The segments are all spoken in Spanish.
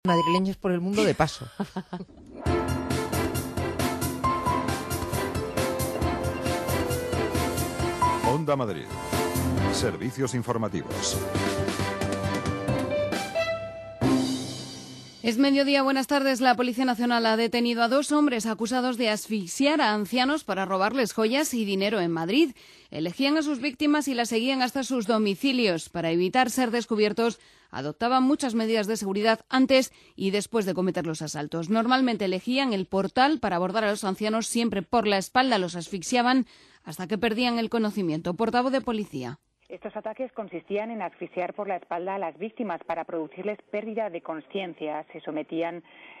Madrileños por el mundo de paso. Onda Madrid. Servicios informativos. Es mediodía, buenas tardes. La Policía Nacional ha detenido a 2 hombres acusados de asfixiar a ancianos para robarles joyas y dinero en Madrid. Elegían a sus víctimas y las seguían hasta sus domicilios. Para evitar ser descubiertos, adoptaban muchas medidas de seguridad antes y después de cometer los asaltos. Normalmente elegían el portal para abordar a los ancianos siempre por la espalda, los asfixiaban hasta que perdían el conocimiento. Portavoz de Policía. Estos ataques consistían en asfixiar por la espalda a las víctimas para producirles pérdida de conciencia. Se sometían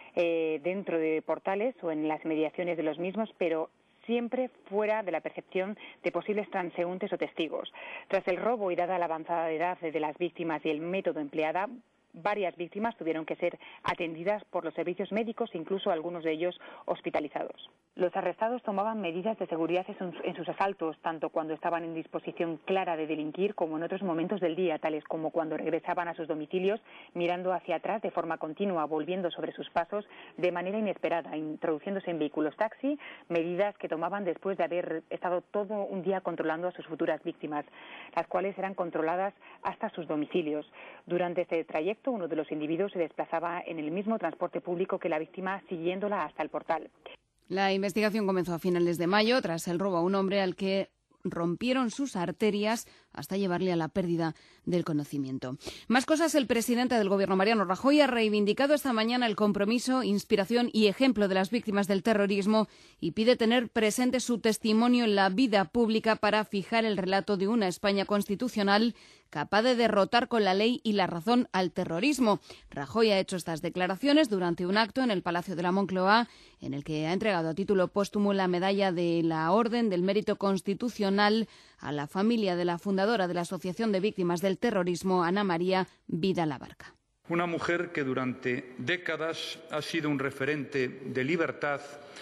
dentro de portales o en las mediaciones de los mismos, pero siempre fuera de la percepción de posibles transeúntes o testigos. Tras el robo y dada la avanzada edad de las víctimas y el método empleado, varias víctimas tuvieron que ser atendidas por los servicios médicos, incluso algunos de ellos hospitalizados. Los arrestados tomaban medidas de seguridad en sus asaltos, tanto cuando estaban en disposición clara de delinquir como en otros momentos del día, tales como cuando regresaban a sus domicilios mirando hacia atrás de forma continua, volviendo sobre sus pasos de manera inesperada, introduciéndose en vehículos taxi, medidas que tomaban después de haber estado todo un día controlando a sus futuras víctimas, las cuales eran controladas hasta sus domicilios. Durante este trayecto, uno de los individuos se desplazaba en el mismo transporte público que la víctima, siguiéndola hasta el portal. La investigación comenzó a finales de mayo tras el robo a un hombre al que rompieron sus arterias hasta llevarle a la pérdida del conocimiento. Más cosas, el presidente del Gobierno, Mariano Rajoy, ha reivindicado esta mañana el compromiso, inspiración y ejemplo de las víctimas del terrorismo y pide tener presente su testimonio en la vida pública para fijar el relato de una España constitucional capaz de derrotar con la ley y la razón al terrorismo. Rajoy ha hecho estas declaraciones durante un acto en el Palacio de la Moncloa, en el que ha entregado a título póstumo la medalla de la Orden del Mérito Constitucional a la familia de la fundadora de la Asociación de Víctimas del Terrorismo, Ana María Vidal Abarca. Una mujer que durante décadas ha sido un referente de libertad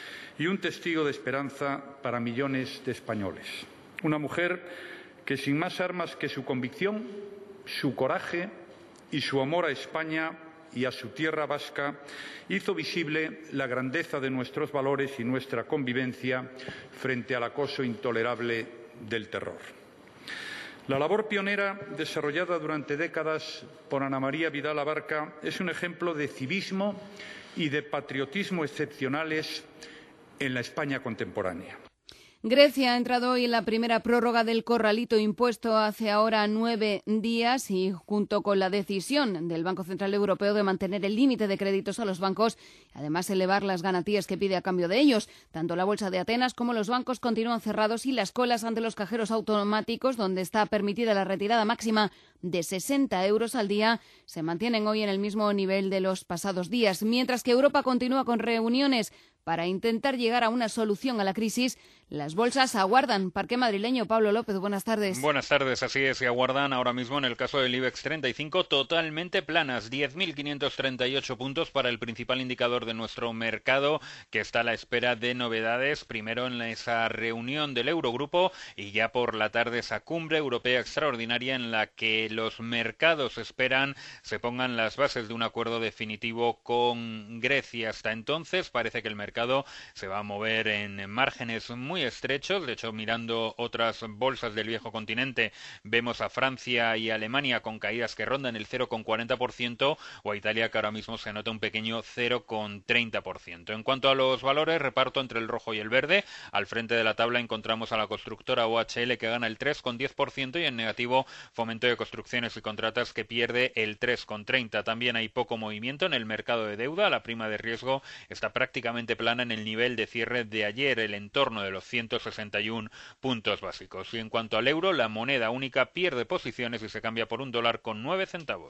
y un testigo de esperanza para millones de españoles. Una mujer que sin más armas que su convicción, su coraje y su amor a España y a su tierra vasca, hizo visible la grandeza de nuestros valores y nuestra convivencia frente al acoso intolerable del terror. La labor pionera desarrollada durante décadas por Ana María Vidal Abarca es un ejemplo de civismo y de patriotismo excepcionales en la España contemporánea. Grecia ha entrado hoy en la primera prórroga del corralito impuesto hace ahora 9 días y junto con la decisión del Banco Central Europeo de mantener el límite de créditos a los bancos y además elevar las garantías que pide a cambio de ellos. Tanto la Bolsa de Atenas como los bancos continúan cerrados y las colas ante los cajeros automáticos, donde está permitida la retirada máxima de 60 euros al día, se mantienen hoy en el mismo nivel de los pasados días. Mientras que Europa continúa con reuniones para intentar llegar a una solución a la crisis, las bolsas aguardan. Parque madrileño, Pablo López, buenas tardes. Buenas tardes, así es, y aguardan ahora mismo en el caso del IBEX 35 totalmente planas, 10.538 puntos para el principal indicador de nuestro mercado, que está a la espera de novedades, primero en esa reunión del Eurogrupo y ya por la tarde esa cumbre europea extraordinaria en la que los mercados esperan se pongan las bases de un acuerdo definitivo con Grecia. Hasta entonces parece que el mercado se va a mover en márgenes muy estrechos. De hecho, mirando otras bolsas del viejo continente, vemos a Francia y Alemania con caídas que rondan el 0,40% o a Italia, que ahora mismo se nota un pequeño 0,30%. En cuanto a los valores, reparto entre el rojo y el verde. Al frente de la tabla encontramos a la constructora OHL, que gana el 3,10%, y en negativo Fomento de Construcciones y Contratas, que pierde el 3,30%. También hay poco movimiento en el mercado de deuda. La prima de riesgo está prácticamente plana en el nivel de cierre de ayer, el entorno de los 161 puntos básicos. Y en cuanto al euro, la moneda única pierde posiciones y se cambia por $1,09.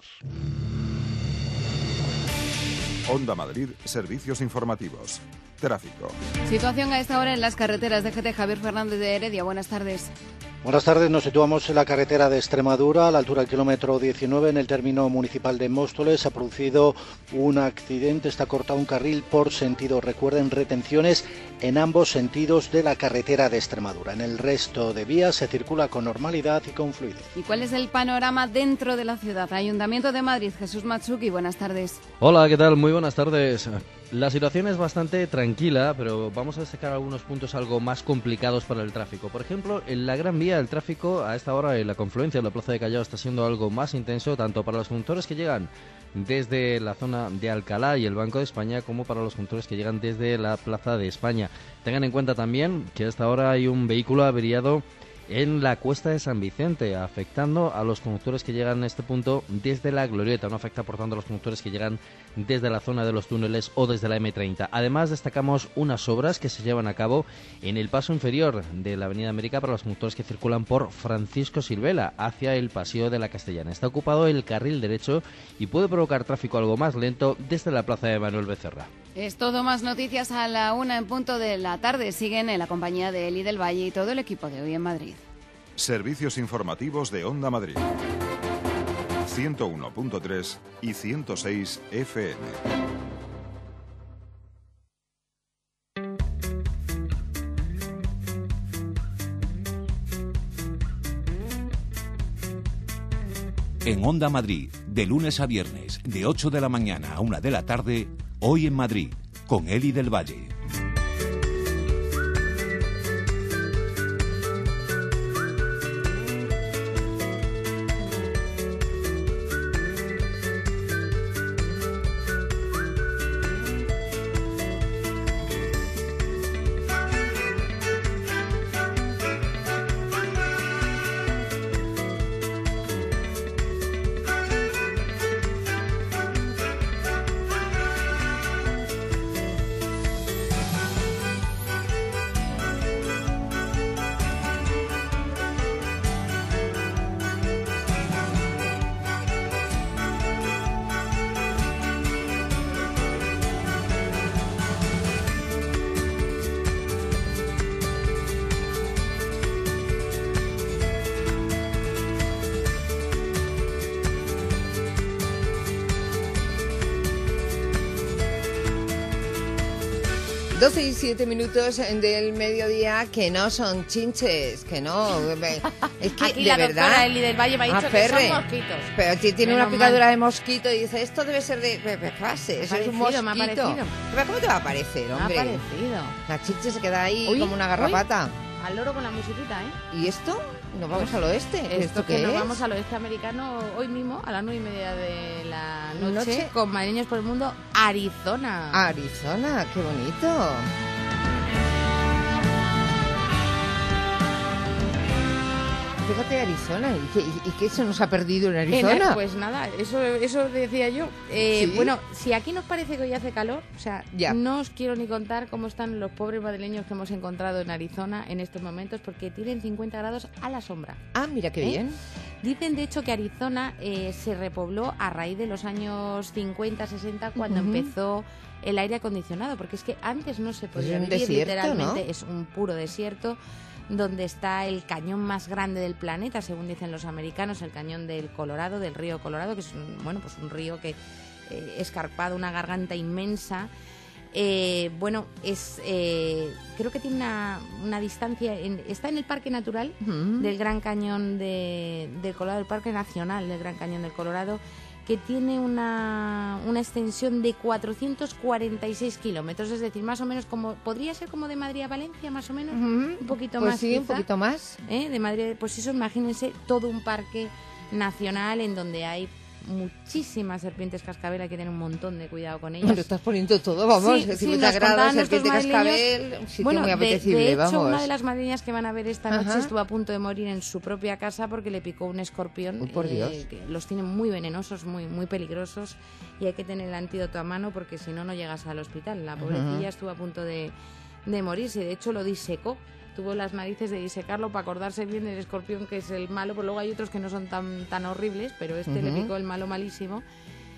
Onda Madrid, servicios informativos. Tráfico. Situación a esta hora en las carreteras de GT. Javier Fernández de Heredia, buenas tardes. Buenas tardes, nos situamos en la carretera de Extremadura, a la altura del kilómetro 19, en el término municipal de Móstoles. Se ha producido un accidente, está cortado un carril por sentido. Recuerden, retenciones en ambos sentidos de la carretera de Extremadura. En el resto de vías se circula con normalidad y con fluidez. ¿Y cuál es el panorama dentro de la ciudad? Ayuntamiento de Madrid, Jesús Matsuki, buenas tardes. Hola, ¿qué tal? Muy buenas tardes. La situación es bastante tranquila, pero vamos a destacar algunos puntos algo más complicados para el tráfico. Por ejemplo, en la Gran Vía el tráfico a esta hora en la confluencia de la Plaza de Callao está siendo algo más intenso, tanto para los conductores que llegan desde la zona de Alcalá y el Banco de España, como para los conductores que llegan desde la Plaza de España. Tengan en cuenta también que a esta hora hay un vehículo averiado en la Cuesta de San Vicente, afectando a los conductores que llegan a este punto desde la Glorieta. No afecta, por tanto, a los conductores que llegan desde la zona de los túneles o desde la M30. Además, destacamos unas obras que se llevan a cabo en el paso inferior de la Avenida América para los conductores que circulan por Francisco Silvela hacia el Paseo de la Castellana. Está ocupado el carril derecho y puede provocar tráfico algo más lento desde la Plaza de Manuel Becerra. Es todo, más noticias a la 1 en punto de la tarde. Siguen en la compañía de Eli del Valle y todo el equipo de Hoy en Madrid. Servicios informativos de Onda Madrid. 101.3 y 106 FM. En Onda Madrid, de lunes a viernes, de 8 de la mañana a 1 de la tarde, Hoy en Madrid, con Eli del Valle. Y 7 minutos del mediodía, que no son chinches, que no. Es que, aquí de la verdad, doctora Eli del Valle me ha dicho que son mosquitos. Pero tiene Menos una picadura mal. de mosquito y dice, esto debe ser de fase, eso es un mosquito. Me ha parecido. Pero ¿cómo te va a parecer, hombre? Me ha parecido. La chinche se queda ahí Uy, como una garrapata. Al loro con la musiquita, ¿eh? ¿Y esto? ¿Nos vamos al oeste? Esto que qué nos es? vamos al oeste americano hoy mismo, a las 9:30 de la noche, ¿Noche? con Madrileños por el Mundo, Arizona. Arizona, qué bonito. Fíjate, Arizona, ¿y qué se nos ha perdido en Arizona? Pues nada, eso decía yo. ¿Sí? Bueno, si aquí nos parece que hoy hace calor, o sea, Ya. no os quiero ni contar cómo están los pobres madrileños que hemos encontrado en Arizona en estos momentos, porque tienen 50 grados a la sombra. Ah, mira qué bien. Dicen, de hecho, que Arizona se repobló a raíz de los años 50, 60, cuando empezó el aire acondicionado, porque es que antes no se podía un vivir, desierto, literalmente, ¿no? es un puro desierto, donde está el cañón más grande del planeta, según dicen los americanos, el cañón del Colorado, del río Colorado, que es un río que escarpado, una garganta inmensa. Creo que tiene una distancia, está en el Parque Natural del Gran Cañón del Colorado, el Parque Nacional del Gran Cañón del Colorado, que tiene una extensión de 446 kilómetros, es decir, más o menos como, podría ser como de Madrid a Valencia, más o menos, un poquito Pues más. sí, quizá, un poquito más. de Madrid, pues eso, imagínense todo un parque nacional en donde hay muchísimas serpientes cascabel, hay que tener un montón de cuidado con ellas. Lo estás poniendo todo, vamos, Sí, 50 nos grados, contaban serpiente nuestros cascabel, madrileños. un sitio Bueno, muy de apetecible, hecho, vamos. una de las madrileñas que van a ver esta noche Ajá. estuvo a punto de morir en su propia casa porque le picó un escorpión. Uy, por Dios. Que los tienen muy venenosos, muy, muy peligrosos, y hay que tener el antídoto a mano porque si no, no llegas al hospital. La pobrecilla estuvo a punto de morirse, de hecho lo disecó. Tuvo las narices de disecarlo para acordarse bien del escorpión, que es el malo, pero luego hay otros que no son tan horribles, pero le picó el malo malísimo.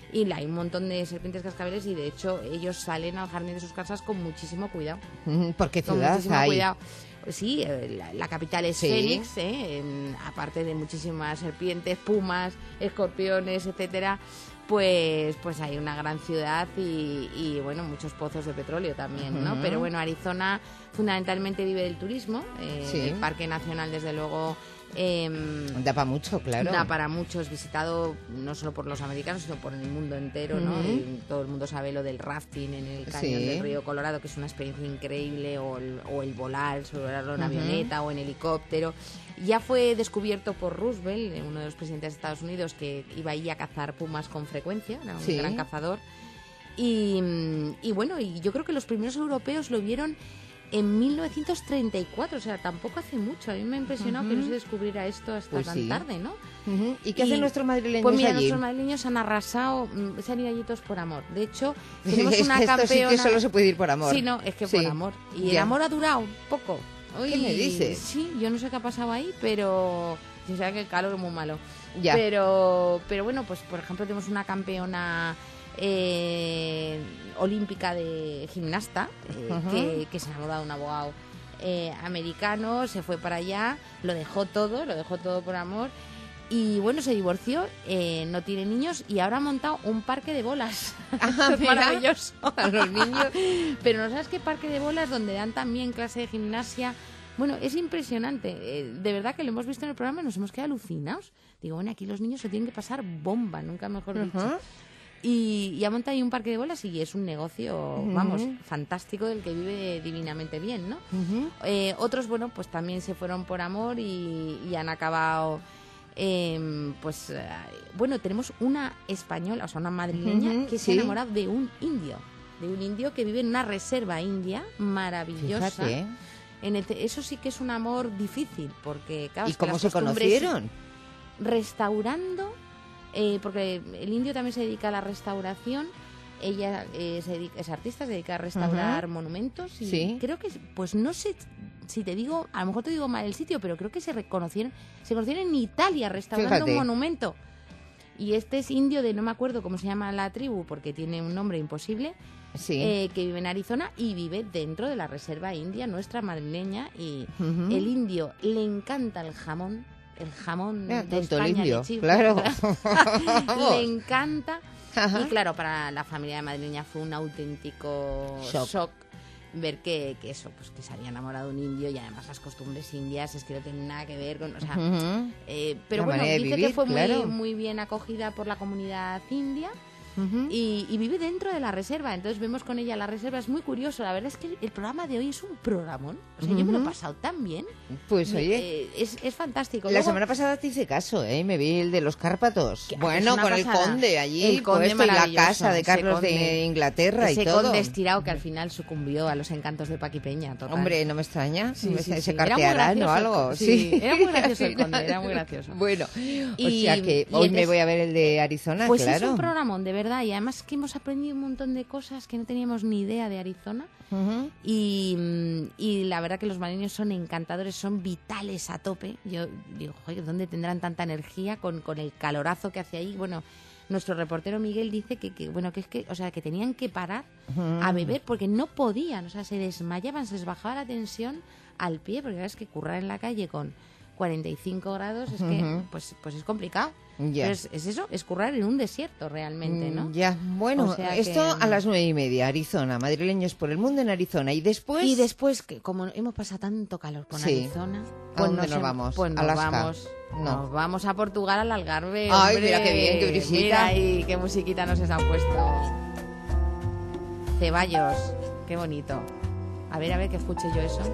y hay un montón de serpientes cascabeles y de hecho ellos salen al jardín de sus casas con muchísimo cuidado. ¿Por qué Con ciudad muchísimo hay? cuidado. Sí, la capital es Sí. Fénix, aparte de muchísimas serpientes, pumas, escorpiones, etcétera. Pues hay una gran ciudad y bueno, muchos pozos de petróleo también, ¿no? Pero bueno, Arizona fundamentalmente vive del turismo. Sí. El Parque Nacional, desde luego, Da para mucho, claro. da para mucho. Es visitado no solo por los americanos, sino por el mundo entero, ¿no? Y todo el mundo sabe lo del rafting en el cañón del río Colorado, que es una experiencia increíble, o el volar, sobrevolarlo en avioneta o en helicóptero. Ya fue descubierto por Roosevelt, uno de los presidentes de Estados Unidos, que iba ahí a cazar pumas con frecuencia, era un gran cazador. Y bueno, y yo creo que los primeros europeos lo vieron en 1934, o sea, tampoco hace mucho. A mí me ha impresionado que no se descubriera esto hasta tan tarde, ¿no? ¿Y qué hacen nuestros madrileños Pues mira, allí? nuestros madrileños han arrasado, se han ido allí todos por amor. De hecho, tenemos una Esto campeona... sí que solo se puede ir por amor. Sí, no, es que por amor. Y el amor ha durado poco. ¿Qué me dices? Sí, yo no sé qué ha pasado ahí, pero... O sea, que el calor es muy malo. Ya. Pero bueno, pues por ejemplo tenemos una campeona olímpica de gimnasta que se enamoró de un abogado americano, se fue para allá, lo dejó todo por amor. Y bueno, se divorció, no tiene niños y ahora ha montado un parque de bolas. Es maravilloso. A los niños. Pero ¿no sabes qué parque de bolas donde dan también clase de gimnasia? Bueno, es impresionante. De verdad que lo hemos visto en el programa y nos hemos quedado alucinados. Digo, bueno, aquí los niños se tienen que pasar bomba, nunca mejor dicho. Y ha montado ahí un parque de bolas y es un negocio, vamos, fantástico, del que vive divinamente bien, ¿no? Otros, bueno, pues también se fueron por amor y han acabado... bueno, tenemos una española, o sea, una madrileña que se ha enamorado de un indio que vive en una reserva india maravillosa. Fíjate. Eso sí que es un amor difícil, porque claro, ¿Y es que cómo las se costumbres- conocieron? Restaurando, porque el indio también se dedica a la restauración. Ella es artista, se dedica a restaurar monumentos y creo que, pues no sé si te digo, a lo mejor te digo mal el sitio, pero creo que se conocieron en Italia restaurando un monumento. Y este es indio de, no me acuerdo cómo se llama la tribu, porque tiene un nombre imposible, que vive en Arizona y vive dentro de la reserva india, nuestra madrileña. Y el indio le encanta el jamón de España, el indio, de Chile, claro. le encanta. Y claro, para la familia de madrileña fue un auténtico shock ver que eso, pues que se había enamorado de un indio, y además las costumbres indias es que no tienen nada que ver con, o sea, pero La bueno, manera de dice vivir, que fue claro. muy bien acogida por la comunidad india. Y vive dentro de la reserva, entonces vemos con ella la reserva. Es muy curioso, la verdad es que el programa de hoy es un programón, o sea, yo me lo he pasado tan bien. Pues oye, es fantástico. la Luego, semana pasada te hice caso, me vi el de los Cárpatos. Que Bueno, es una con el pasada. conde allí, El conde puesto, y la maravilloso, casa de ese Carlos conde. de Inglaterra ese y todo. conde estirado que al final sucumbió a los encantos de Paqui Peña, total. Hombre, no me extraña, Sí, sí, se sí. cartearán o algo. Sí, era muy gracioso el conde, era muy gracioso. Bueno, o Y- sea que y hoy me entonces- voy a ver el de Arizona, Pues claro. es un programón, de verdad, y además que hemos aprendido un montón de cosas que no teníamos ni idea de Arizona. Y la verdad que los madrileños son encantadores, son vitales a tope. Yo digo, joder, ¿dónde tendrán tanta energía con el calorazo que hace ahí? Bueno, nuestro reportero Miguel dice que es que, o sea, que tenían que parar a beber porque no podían, o sea, se desmayaban, se les bajaba la tensión al pie, porque es que currar en la calle con 45 grados es que pues es complicado. Ya. Pero es eso, es currar en un desierto realmente, ¿no? Ya, bueno, O sea esto que, a las 9:30, Arizona, madrileños por el mundo en Arizona. Y después... Y después, que como hemos pasado tanto calor con Sí. Arizona... ¿A dónde nos vamos? Pues nos Alaska. vamos... No. Nos vamos a Portugal, al Algarve. Ay, hombre. mira qué bien, qué brisita. Mira ahí, qué musiquita nos han puesto. Ceballos, qué bonito. A ver, que escuche yo eso.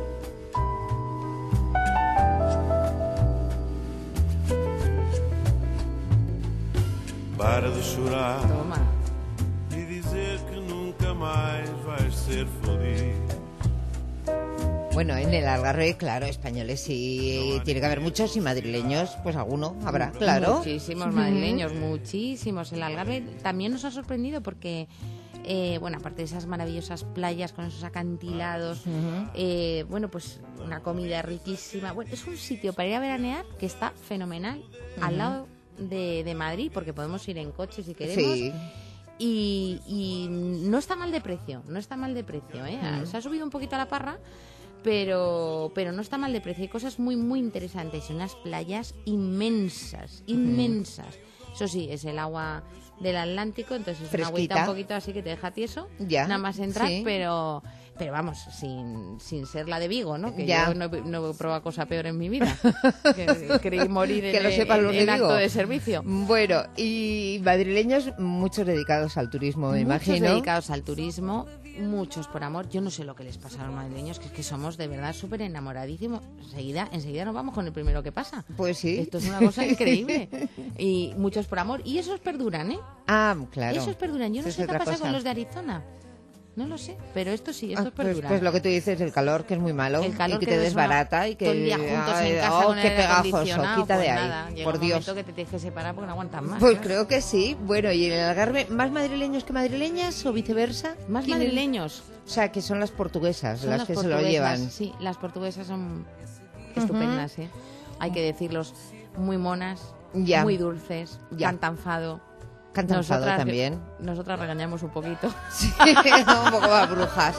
Para de chorar Toma. e dizer que nunca mais vais ser feliz. Bueno, en el Algarve, claro, españoles sí, tiene que haber muchos, y madrileños, pues alguno habrá, claro. Muchísimos madrileños, muchísimos. El Algarve también nos ha sorprendido porque, bueno, aparte de esas maravillosas playas con esos acantilados, bueno, pues una comida riquísima. Bueno, es un sitio para ir a veranear que está fenomenal, al lado de Madrid, porque podemos ir en coche si queremos. Sí. y no está mal de precio, ¿eh? Se ha subido un poquito a la parra, pero no está mal de precio. Hay cosas muy, muy interesantes. Unas playas inmensas. Eso sí, es el agua del Atlántico, entonces es Fresquita. una agüita un poquito así que te deja tieso, nada más entrar, pero vamos, sin ser la de Vigo, ¿no? Que yo no he probado cosa peor en mi vida. que creí morir que lo sepan los de Vigo. Acto de servicio. Bueno, y madrileños, muchos dedicados al turismo, me imagino. Muchos dedicados al turismo, muchos por amor. Yo no sé lo que les pasa a los madrileños, que es que somos de verdad súper enamoradísimos. Enseguida nos vamos con el primero que pasa. Pues sí. Esto es una cosa increíble. Y muchos por amor. Y esos perduran, ¿eh? Ah, claro. Esos perduran. Yo no sé qué pasa con los de Arizona. No lo sé, pero esto sí, esto perdura. Pues lo que tú dices, el calor, que es muy malo, el calor y que te desbarata y que... todo el día juntos en casa con el aire acondicionado, quita de ahí, nada, llega por un Dios. momento que te tienes que separar porque no aguantas más. Pues creo que sí. Bueno, ¿y en el Algarve más madrileños que madrileñas o viceversa? Más madrileños. O sea, que son las portuguesas son las que se lo llevan. Sí, las portuguesas son estupendas, ¿eh? Hay que decirlos, muy monas, muy dulces, cantan fado. Cantan fado también. Nosotras regañamos un poquito. Sí, un poco más brujas.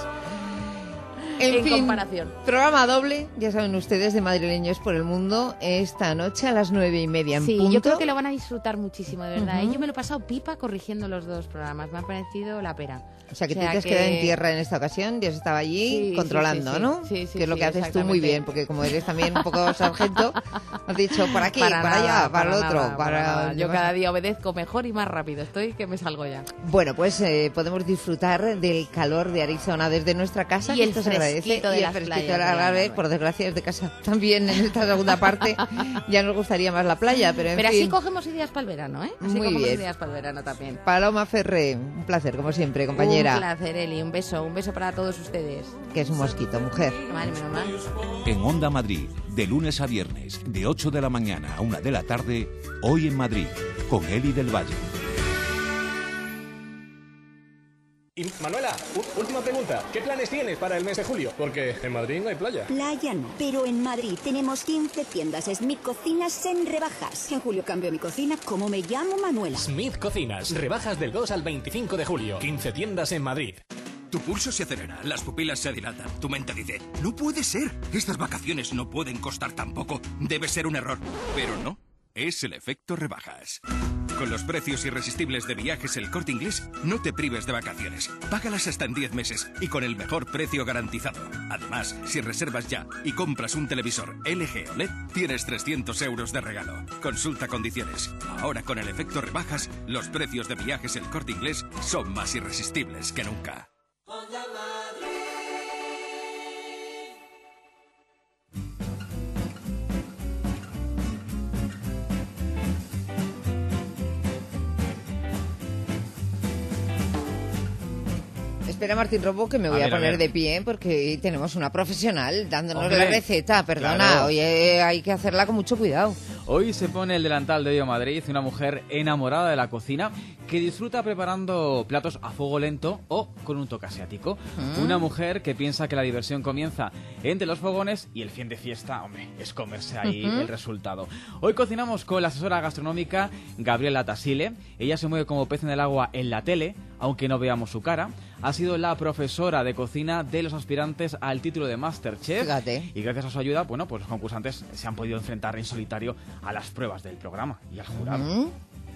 En fin, comparación. Programa doble, ya saben ustedes, de Madrileños por el Mundo, esta noche a las 9:30 en punto. Yo creo que lo van a disfrutar muchísimo, de verdad. Yo me lo he pasado pipa corrigiendo los dos programas. Me ha parecido la pera. O sea, que tú te has quedado en tierra en esta ocasión, Dios estaba allí controlando, ¿no? Sí, que es lo que haces tú muy bien, porque como eres también un poco sargento, has dicho por aquí, para allá, para el otro. Para yo cada día obedezco mejor y más rápido. Estoy que me salgo ya. Bueno, pues podemos disfrutar del calor de Arizona desde nuestra casa. Y el fresquito de las playas. Por desgracia, desde casa también en esta segunda parte ya nos gustaría más la playa, pero en fin. Así cogemos ideas para el verano, ¿eh? Muy bien. Ideas para el verano también. Paloma Ferré, un placer, como siempre, compañera. Un placer, Eli, un beso para todos ustedes. Que es un mosquito, mujer. Vale, menos mal. En Onda Madrid, de lunes a viernes, de 8 de la mañana a 1 de la tarde, Hoy en Madrid, con Eli del Valle. Y Manuela, última pregunta. ¿Qué planes tienes para el mes de julio? Porque en Madrid no hay playa. Playa no, pero en Madrid tenemos 15 tiendas Smith Cocinas en rebajas. En julio cambio mi cocina, como me llamo Manuela. Smith Cocinas, rebajas del 2 al 25 de julio. 15 tiendas en Madrid. Tu pulso se acelera, las pupilas se dilatan. Tu mente dice, no puede ser. Estas vacaciones no pueden costar tan poco. Debe ser un error. Pero no. Es el efecto rebajas. Con los precios irresistibles de Viajes El Corte Inglés, no te prives de vacaciones. Págalas hasta en 10 meses y con el mejor precio garantizado. Además, si reservas ya y compras un televisor LG OLED, tienes 300 euros de regalo. Consulta condiciones. Ahora con el efecto rebajas, los precios de Viajes El Corte Inglés son más irresistibles que nunca. Espera, Martín Robo, que me voy a poner de pie porque tenemos una profesional dándonos la receta. Perdona, claro. Oye, hay que hacerla con mucho cuidado. Hoy se pone el delantal de Hoy en Madrid, una mujer enamorada de la cocina que disfruta preparando platos a fuego lento o con un toque asiático. Una mujer que piensa que la diversión comienza entre los fogones y el fin de fiesta, hombre, es comerse ahí el resultado. Hoy cocinamos con la asesora gastronómica Gabriela Tasile. Ella se mueve como pez en el agua en la tele, aunque no veamos su cara. Ha sido la profesora de cocina de los aspirantes al título de MasterChef. Fíjate. Y gracias a su ayuda, bueno, pues los concursantes se han podido enfrentar en solitario a las pruebas del programa y al jurado.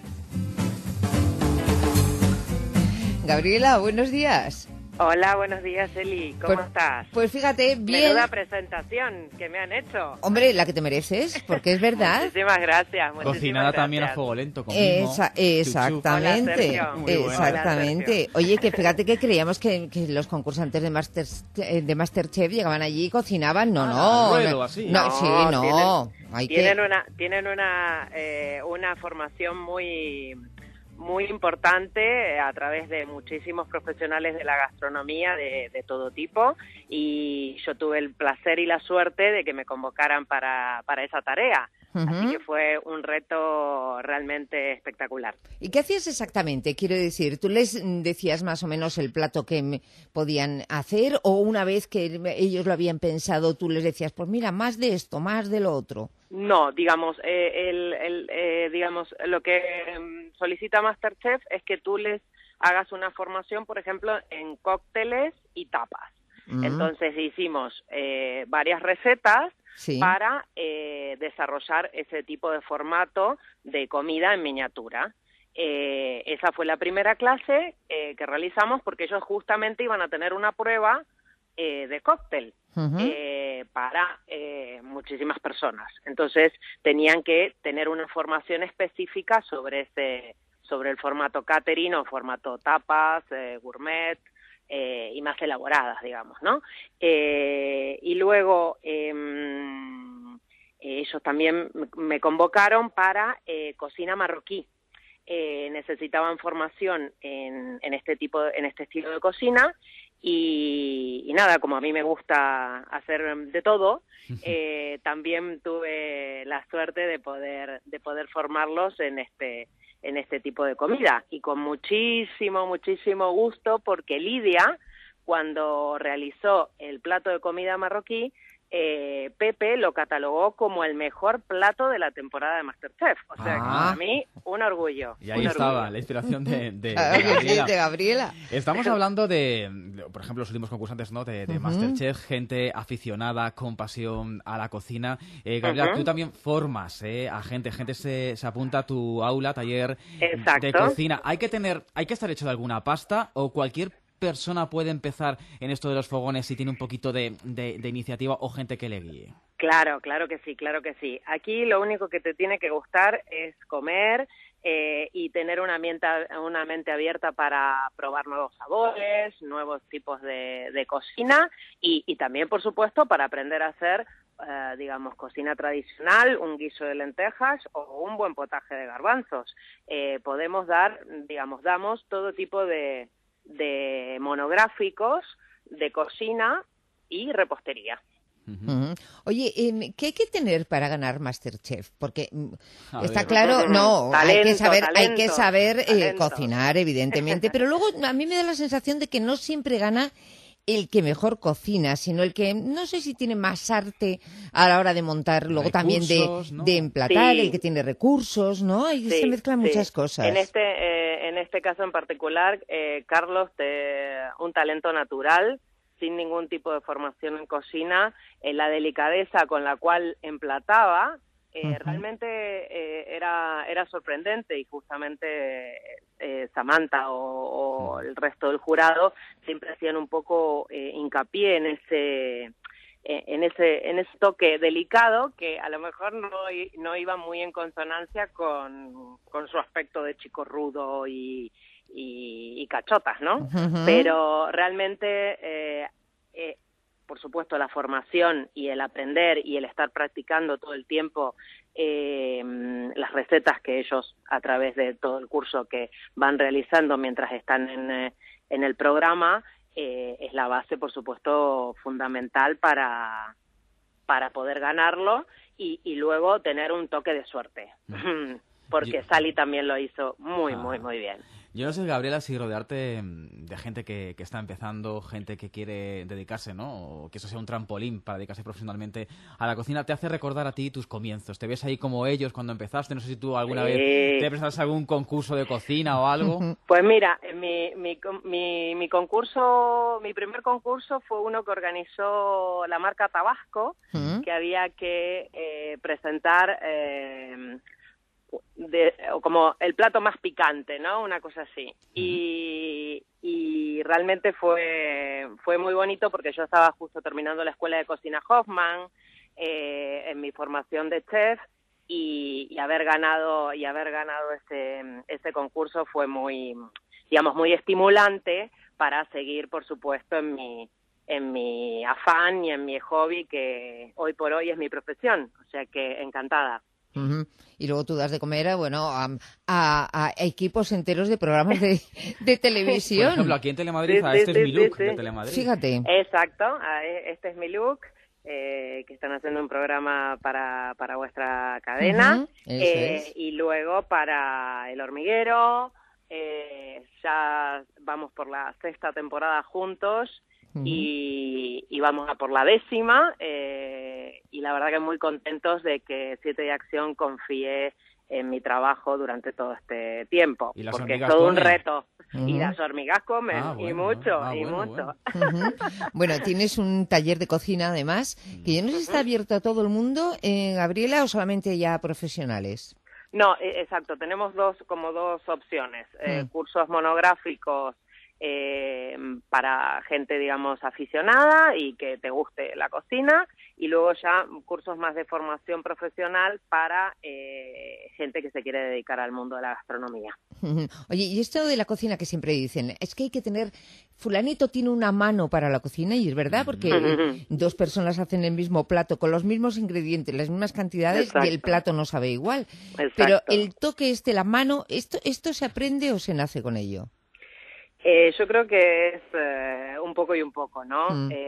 Gabriela, buenos días. Hola, buenos días, Eli. ¿Cómo estás? Pues fíjate, bien. Menuda presentación que me han hecho. Hombre, la que te mereces, porque es verdad. Muchísimas gracias. Cocinada también a fuego lento, con exactamente. Hola, exactamente. Hola, oye, que fíjate que creíamos que los concursantes de MasterChef llegaban allí y cocinaban. No. Tienen una formación muy importante a través de muchísimos profesionales de la gastronomía de todo tipo, y yo tuve el placer y la suerte de que me convocaran para esa tarea. Así que fue un reto realmente espectacular. ¿Y qué hacías exactamente? Quiero decir, ¿tú les decías más o menos el plato que podían hacer, o una vez que ellos lo habían pensado tú les decías, pues mira, más de esto, más de lo otro? No, digamos, digamos, lo que solicita MasterChef es que tú les hagas una formación, por ejemplo, en cócteles y tapas. Entonces hicimos varias recetas para desarrollar ese tipo de formato de comida en miniatura. Esa fue la primera clase que realizamos porque ellos justamente iban a tener una prueba de cóctel para muchísimas personas. Entonces tenían que tener una formación específica sobre el formato catering o formato tapas, gourmet, y más elaboradas, digamos, ¿no? Y luego ellos también me convocaron para cocina marroquí. Necesitaban formación en este estilo de cocina y nada, como a mí me gusta hacer de todo, también tuve la suerte de poder formarlos en este tipo de comida, y con muchísimo gusto, porque Lidia, cuando realizó el plato de comida marroquí, Pepe lo catalogó como el mejor plato de la temporada de MasterChef. O sea, que para mí, un orgullo. Y ahí estaba la inspiración de Gabriela. Estamos hablando por ejemplo, los últimos concursantes, ¿no? de MasterChef, gente aficionada, con pasión a la cocina. Gabriela, tú también formas a gente se apunta a tu aula, taller de cocina. ¿Hay que estar hecho de alguna pasta o cualquier persona puede empezar en esto de los fogones si tiene un poquito de iniciativa o gente que le guíe? Claro que sí. Aquí lo único que te tiene que gustar es comer y tener una mente abierta para probar nuevos sabores, nuevos tipos de cocina y también, por supuesto, para aprender a hacer, digamos, cocina tradicional, un guiso de lentejas o un buen potaje de garbanzos. Damos todo tipo de monográficos de cocina y repostería. Oye, ¿qué hay que tener para ganar MasterChef? Porque está claro, hay que saber cocinar, evidentemente, pero luego a mí me da la sensación de que no siempre gana el que mejor cocina, sino el que no sé si tiene más arte a la hora de montar, luego también de emplatar, el que tiene recursos, ¿no? Ahí se mezclan muchas cosas. En este caso en particular, Carlos, un talento natural, sin ningún tipo de formación en cocina, la delicadeza con la cual emplataba, realmente era sorprendente, y justamente Samantha o el resto del jurado siempre hacían un poco hincapié en ese toque delicado que a lo mejor no iba muy en consonancia con su aspecto de chico rudo y cachotas, ¿no? Pero realmente por supuesto, la formación y el aprender y el estar practicando todo el tiempo las recetas que ellos, a través de todo el curso que van realizando mientras están en el programa, es la base, por supuesto, fundamental para poder ganarlo y luego tener un toque de suerte. Porque Sally también lo hizo muy bien. Yo no sé, Gabriela, si rodearte de gente que está empezando, gente que quiere dedicarse, ¿no? O que eso sea un trampolín para dedicarse profesionalmente a la cocina, te hace recordar a ti tus comienzos. ¿Te ves ahí como ellos cuando empezaste? No sé si tú alguna vez te presentaste a algún concurso de cocina o algo. Pues mira, mi concurso, mi primer concurso fue uno que organizó la marca Tabasco, que había que presentar como el plato más picante, ¿no? Una cosa así. Y realmente fue muy bonito porque yo estaba justo terminando la escuela de cocina Hoffman, en mi formación de chef, y haber ganado ese concurso fue muy estimulante para seguir, por supuesto, en mi afán y en mi hobby, que hoy por hoy es mi profesión. O sea que encantada. Y luego tú das de comer a equipos enteros de programas de televisión. Por ejemplo, aquí en Telemadrid, Este es mi look de Telemadrid. Fíjate. Exacto, Este es mi look, que están haciendo un programa para vuestra cadena, y luego para El Hormiguero, ya vamos por la 6ª temporada juntos. Y vamos a por la 10ª, y la verdad que muy contentos de que 7 de Acción confíe en mi trabajo durante todo este tiempo, porque es todo un reto. Y las hormigas comen, y mucho. Bueno, tienes un taller de cocina además, que yo no sé si está abierto a todo el mundo, Gabriela, o solamente ya a profesionales. No, exacto, tenemos dos opciones, cursos monográficos para gente, digamos, aficionada y que te guste la cocina, y luego ya cursos más de formación profesional para gente que se quiere dedicar al mundo de la gastronomía. Oye, y esto de la cocina que siempre dicen, es que hay que tener, fulanito tiene una mano para la cocina, y es verdad, porque dos personas hacen el mismo plato con los mismos ingredientes, las mismas cantidades, exacto, y el plato no sabe igual. Exacto. Pero el toque la mano, ¿esto se aprende o se nace con ello? Yo creo que es un poco y un poco, ¿no?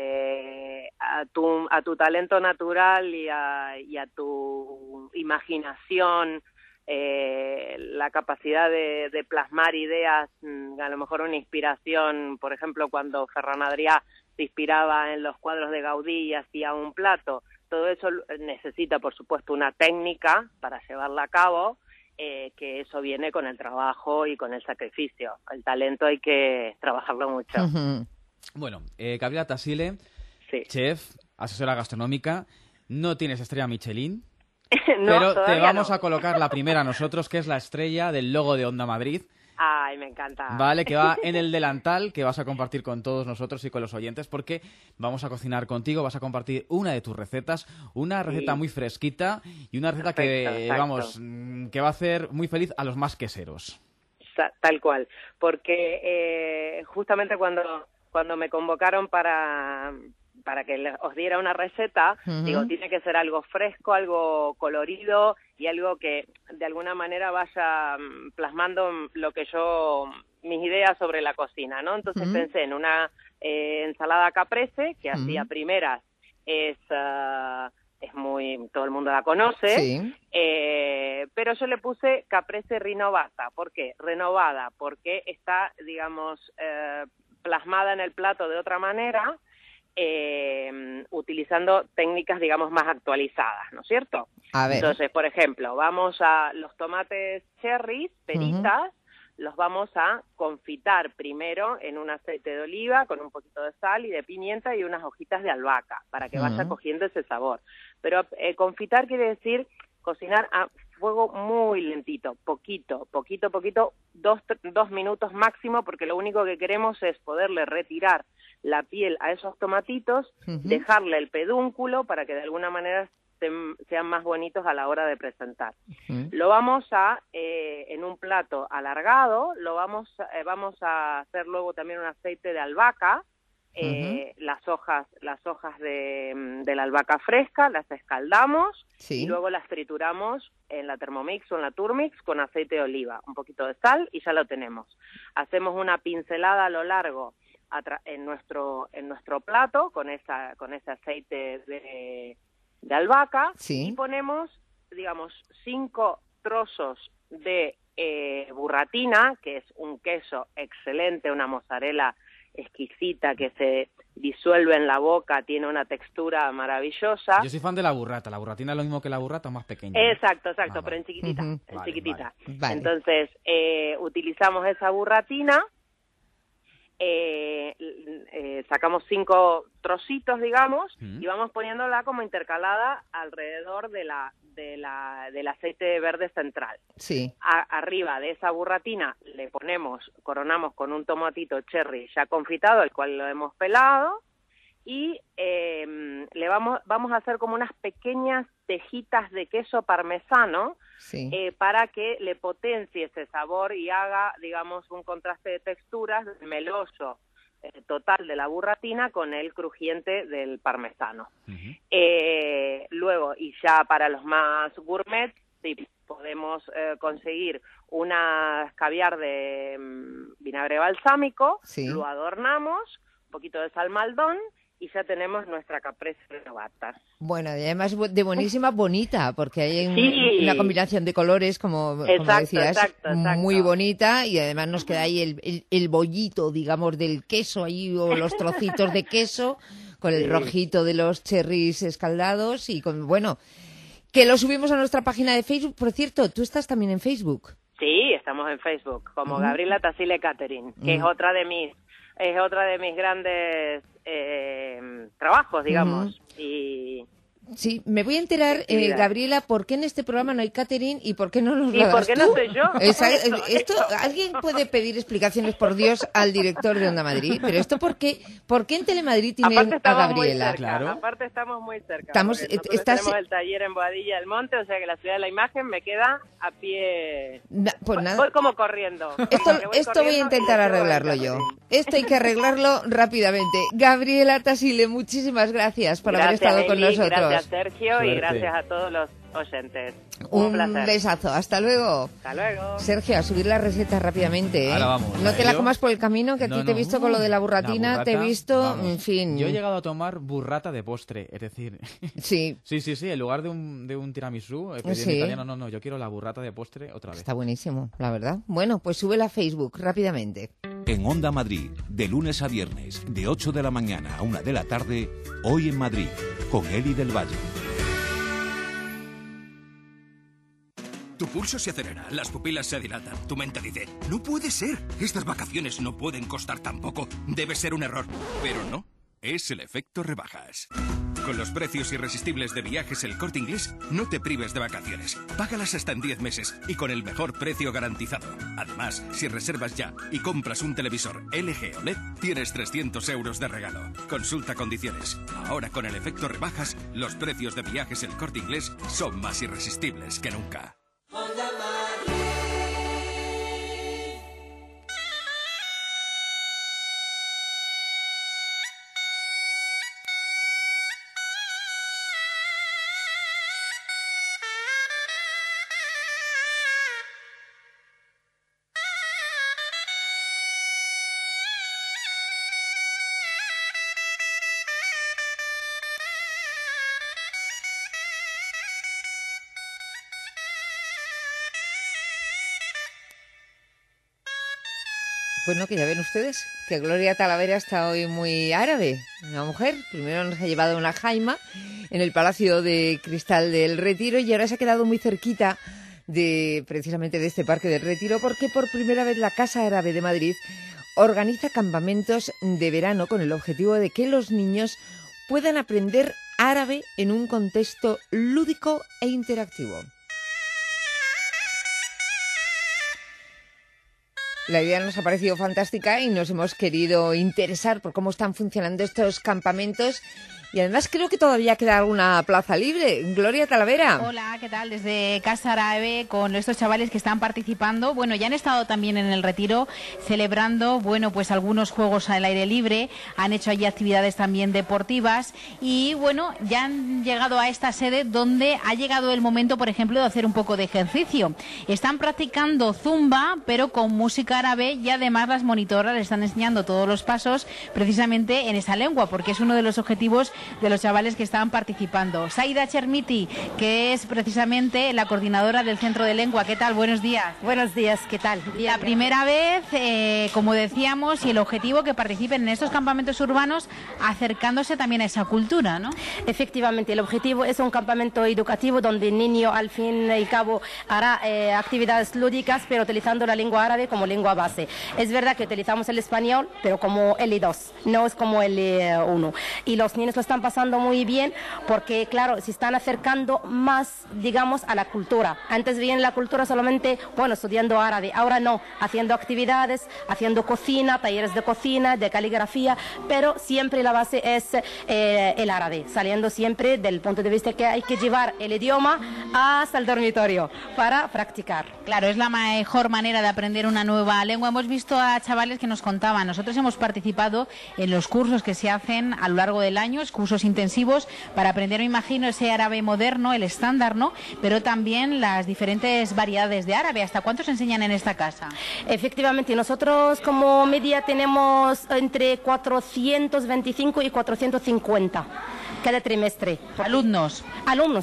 A tu talento natural y a tu imaginación, la capacidad de plasmar ideas, a lo mejor una inspiración, por ejemplo, cuando Ferran Adrià se inspiraba en los cuadros de Gaudí y hacía un plato, todo eso necesita, por supuesto, una técnica para llevarla a cabo, que eso viene con el trabajo y con el sacrificio. El talento hay que trabajarlo mucho. Bueno, Gabriela Tassile, chef, asesora gastronómica, no tienes estrella Michelin, no, pero te vamos a colocar la primera nosotros, que es la estrella del logo de Onda Madrid. Ay, me encanta. Vale, que va en el delantal, que vas a compartir con todos nosotros y con los oyentes, porque vamos a cocinar contigo, vas a compartir una de tus recetas, una receta muy fresquita y una receta que va a hacer muy feliz a los más queseros. Tal cual, porque justamente cuando me convocaron para que os diera una receta, digo, tiene que ser algo fresco, algo colorido y algo que de alguna manera vaya plasmando mis ideas sobre la cocina, ¿no? Entonces pensé en una ensalada caprese, que así a primeras es muy, todo el mundo la conoce, pero yo le puse caprese rinnovata. ¿Por qué? Renovada, porque está, digamos, plasmada en el plato de otra manera, utilizando técnicas, digamos, más actualizadas, ¿no es cierto? A ver. Entonces, por ejemplo, vamos a los tomates cherries, peritas, los vamos a confitar primero en un aceite de oliva con un poquito de sal y de pimienta y unas hojitas de albahaca para que vaya cogiendo ese sabor. Pero confitar quiere decir cocinar a fuego muy lentito, poquito, 2 minutos máximo, porque lo único que queremos es poderle retirar la piel a esos tomatitos, dejarle el pedúnculo para que de alguna manera sean más bonitos a la hora de presentar. Lo vamos a, en un plato alargado, vamos a hacer luego también un aceite de albahaca, las hojas de la albahaca fresca, las escaldamos y luego las trituramos en la Thermomix o en la Turmix con aceite de oliva, un poquito de sal y ya lo tenemos. Hacemos una pincelada a lo largo en nuestro plato con ese aceite de albahaca y ponemos, digamos, 5 trozos de burratina, que es un queso excelente, una mozzarella exquisita que se disuelve en la boca, tiene una textura maravillosa. Yo soy fan de la burrata. ¿La burratina es lo mismo que la burrata o más pequeña? Exacto, pero en chiquitita. Chiquitita. Vale. Entonces, utilizamos esa burratina, sacamos 5 trocitos, digamos, y vamos poniéndola como intercalada alrededor del aceite verde central. Arriba de esa burratina le coronamos con un tomatito cherry ya confitado, el cual lo hemos pelado, y vamos a hacer como unas pequeñas tejitas de queso parmesano para que le potencie ese sabor y haga, digamos, un contraste de texturas del meloso total de la burratina con el crujiente del parmesano. Luego, y ya para los más gourmet, podemos conseguir una caviar de vinagre balsámico, lo adornamos, un poquito de sal Maldon, y ya tenemos nuestra caprese rinnovata. Bueno, y además de buenísima, bonita, porque hay una combinación de colores, como decías, exacto. Muy bonita, y además nos queda ahí el bollito, digamos, del queso ahí, o los trocitos de queso, con el rojito de los cherries escaldados, y con, bueno, que lo subimos a nuestra página de Facebook. Por cierto, ¿tú estás también en Facebook? Sí, estamos en Facebook, como Gabriela Tassile Catering, que es otra de mis grandes trabajos, digamos. Y sí, me voy a enterar, Gabriela, por qué en este programa no hay catering y por qué no nos lo das ¿Y por qué no soy yo? Esto, ¿alguien puede pedir explicaciones, por Dios, al director de Onda Madrid? Pero esto, ¿por qué en Telemadrid tienen a Gabriela? Aparte estamos muy cerca. Tenemos el taller en Boadilla del Monte, o sea que la ciudad de la imagen me queda a pie. Pues nada. Voy como corriendo. Esto voy a intentar arreglarlo yo. Esto hay que arreglarlo rápidamente. Gabriela Tassile, muchísimas gracias por haber estado con nosotros. Gracias, Sergio, y gracias a todos los oyentes. Un placer. Besazo, hasta luego. Hasta luego. Sergio, a subir la receta rápidamente, ¿eh? Ahora vamos. No te la comas por el camino, que a ti te he visto con lo de la burratina, te he visto, vamos. en fin. Yo he llegado a tomar burrata de postre, es decir... Sí. Sí, en lugar de un tiramisú, en italiano, no, yo quiero la burrata de postre otra vez. Está buenísimo, la verdad. Bueno, pues súbela a Facebook rápidamente. En Onda Madrid, de lunes a viernes, de 8 de la mañana a 1 de la tarde, Hoy en Madrid, con Eli del Valle. Tu pulso se acelera, las pupilas se dilatan, tu mente dice, no puede ser, estas vacaciones no pueden costar tan poco, debe ser un error. Pero no, es el efecto rebajas. Con los precios irresistibles de Viajes El Corte Inglés, no te prives de vacaciones. Págalas hasta en 10 meses y con el mejor precio garantizado. Además, si reservas ya y compras un televisor LG OLED, tienes 300 euros de regalo. Consulta condiciones. Ahora con el efecto rebajas, los precios de Viajes El Corte Inglés son más irresistibles que nunca. Pues no, que ya ven ustedes que Gloria Talavera está hoy muy árabe. Una mujer, primero nos ha llevado una jaima en el Palacio de Cristal del Retiro y ahora se ha quedado muy cerquita precisamente de este Parque del Retiro, porque por primera vez la Casa Árabe de Madrid organiza campamentos de verano con el objetivo de que los niños puedan aprender árabe en un contexto lúdico e interactivo. La idea nos ha parecido fantástica y nos hemos querido interesar por cómo están funcionando estos campamentos. Y además creo que todavía queda alguna plaza libre. Gloria Talavera. Hola, ¿qué tal? Desde Casa Árabe con estos chavales que están participando. Bueno, ya han estado también en el Retiro celebrando, bueno, pues algunos juegos al aire libre. Han hecho allí actividades también deportivas. Y bueno, ya han llegado a esta sede donde ha llegado el momento, por ejemplo, de hacer un poco de ejercicio. Están practicando zumba, pero con música árabe y además las monitoras les están enseñando todos los pasos precisamente en esa lengua, porque es uno de los objetivos de los chavales que estaban participando. Saida Chermiti, que es precisamente la coordinadora del Centro de Lengua. ¿Qué tal? Buenos días. Buenos días, ¿qué tal? La primera vez, como decíamos, y el objetivo que participen en estos campamentos urbanos acercándose también a esa cultura, ¿no? Efectivamente, el objetivo es un campamento educativo donde el niño al fin y al cabo hará actividades lúdicas, pero utilizando la lengua árabe como lengua base. Es verdad que utilizamos el español, pero como L2, no es como L1. Y los niños lo están pasando muy bien porque, claro, se están acercando más, digamos, a la cultura. Antes veían la cultura solamente, bueno, estudiando árabe. Ahora no, haciendo actividades, haciendo cocina, talleres de cocina, de caligrafía, pero siempre la base es el árabe, saliendo siempre del punto de vista que hay que llevar el idioma hasta el dormitorio para practicar. Claro, es la mejor manera de aprender una nueva lengua. Hemos visto a chavales que nos contaban, nosotros hemos participado en los cursos que se hacen a lo largo del año, cursos intensivos para aprender, me imagino, ese árabe moderno, el estándar, ¿no? Pero también las diferentes variedades de árabe. ¿Hasta cuántos enseñan en esta casa? Efectivamente, nosotros como media tenemos entre 425 y 450 cada trimestre. ¿Alumnos? Alumnos.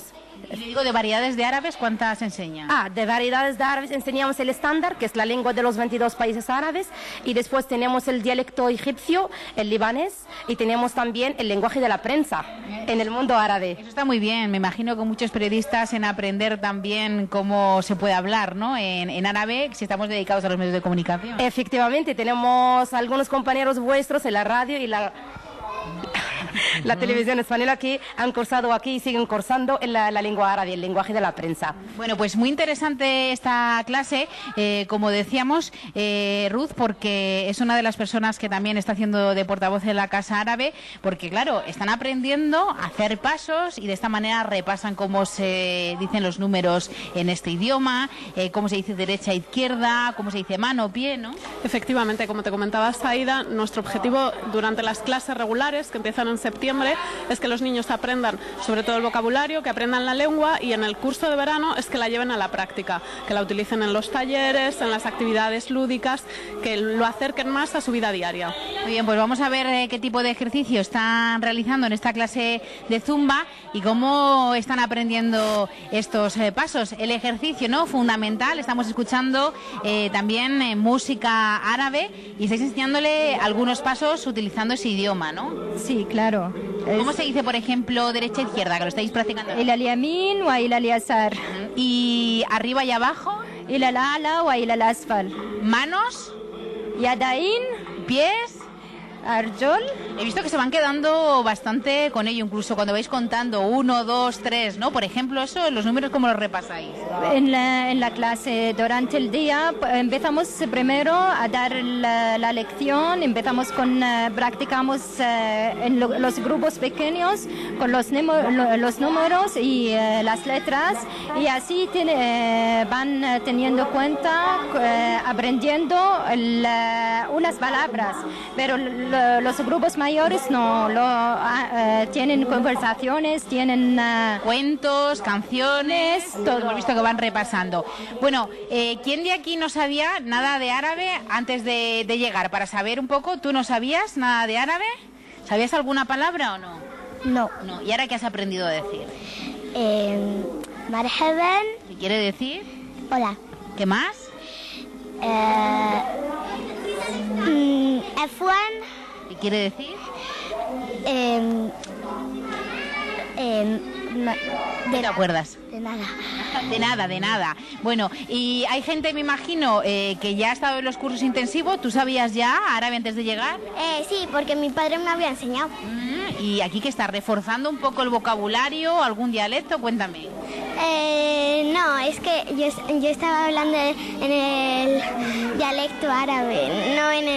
Y digo, de variedades de árabes, ¿cuántas enseña? De variedades de árabes enseñamos el estándar, que es la lengua de los 22 países árabes, y después tenemos el dialecto egipcio, el libanés, y tenemos también el lenguaje de la prensa en el mundo árabe. Eso está muy bien, me imagino que muchos periodistas en aprender también cómo se puede hablar, ¿no? En árabe, si estamos dedicados a los medios de comunicación. Efectivamente, tenemos algunos compañeros vuestros en la radio y la televisión española que han cursado aquí y siguen cursando en la lengua árabe, el lenguaje de la prensa. Bueno, pues muy interesante esta clase, como decíamos, Ruth, porque es una de las personas que también está haciendo de portavoz en la Casa Árabe, porque claro, están aprendiendo a hacer pasos y de esta manera repasan cómo se dicen los números en este idioma, cómo se dice derecha, izquierda, cómo se dice mano, pie, ¿no? Efectivamente, como te comentaba Saida, nuestro objetivo durante las clases regulares que empiezan en septiembre es que los niños aprendan sobre todo el vocabulario, que aprendan la lengua, y en el curso de verano es que la lleven a la práctica, que la utilicen en los talleres, en las actividades lúdicas, que lo acerquen más a su vida diaria. Muy bien, pues vamos a ver qué tipo de ejercicio están realizando en esta clase de Zumba y cómo están aprendiendo estos pasos. El ejercicio, ¿no?, fundamental, estamos escuchando también música árabe y estáis enseñándole algunos pasos utilizando ese idioma, ¿no? Sí, claro. ¿Cómo se dice, por ejemplo, derecha e izquierda, que lo estáis practicando? إلى اليمين وإلى اليسار. ¿Y arriba y abajo? إلى الأعلى وإلى الأسفل. ¿Manos? يدين. ¿Pies? Arjol. He visto que se van quedando bastante con ello, incluso cuando vais contando 1, 2, 3, ¿no? Por ejemplo, eso, los números, ¿cómo los repasáis? En la clase, durante el día, empezamos primero a dar la lección, practicamos en los grupos pequeños con los números y las letras, y así van teniendo cuenta, aprendiendo unas palabras, pero los grupos mayores tienen conversaciones, tienen cuentos, canciones, todo. Hemos visto que van repasando. Bueno, ¿quién de aquí no sabía nada de árabe antes de llegar? Para saber un poco, ¿tú no sabías nada de árabe? ¿Sabías alguna palabra o no? No. ¿Y ahora qué has aprendido a decir? Marhaban. ¿Qué quiere decir? Hola. ¿Qué más? Afwan. ¿Qué quiere decir? ¿No te acuerdas? De nada. Bueno, y hay gente, me imagino, que ya ha estado en los cursos intensivos. ¿Tú sabías ya árabe antes de llegar? Sí, porque mi padre me había enseñado. ¿Y aquí que está reforzando un poco el vocabulario, algún dialecto? Cuéntame. No, es que yo estaba hablando en el dialecto árabe, no en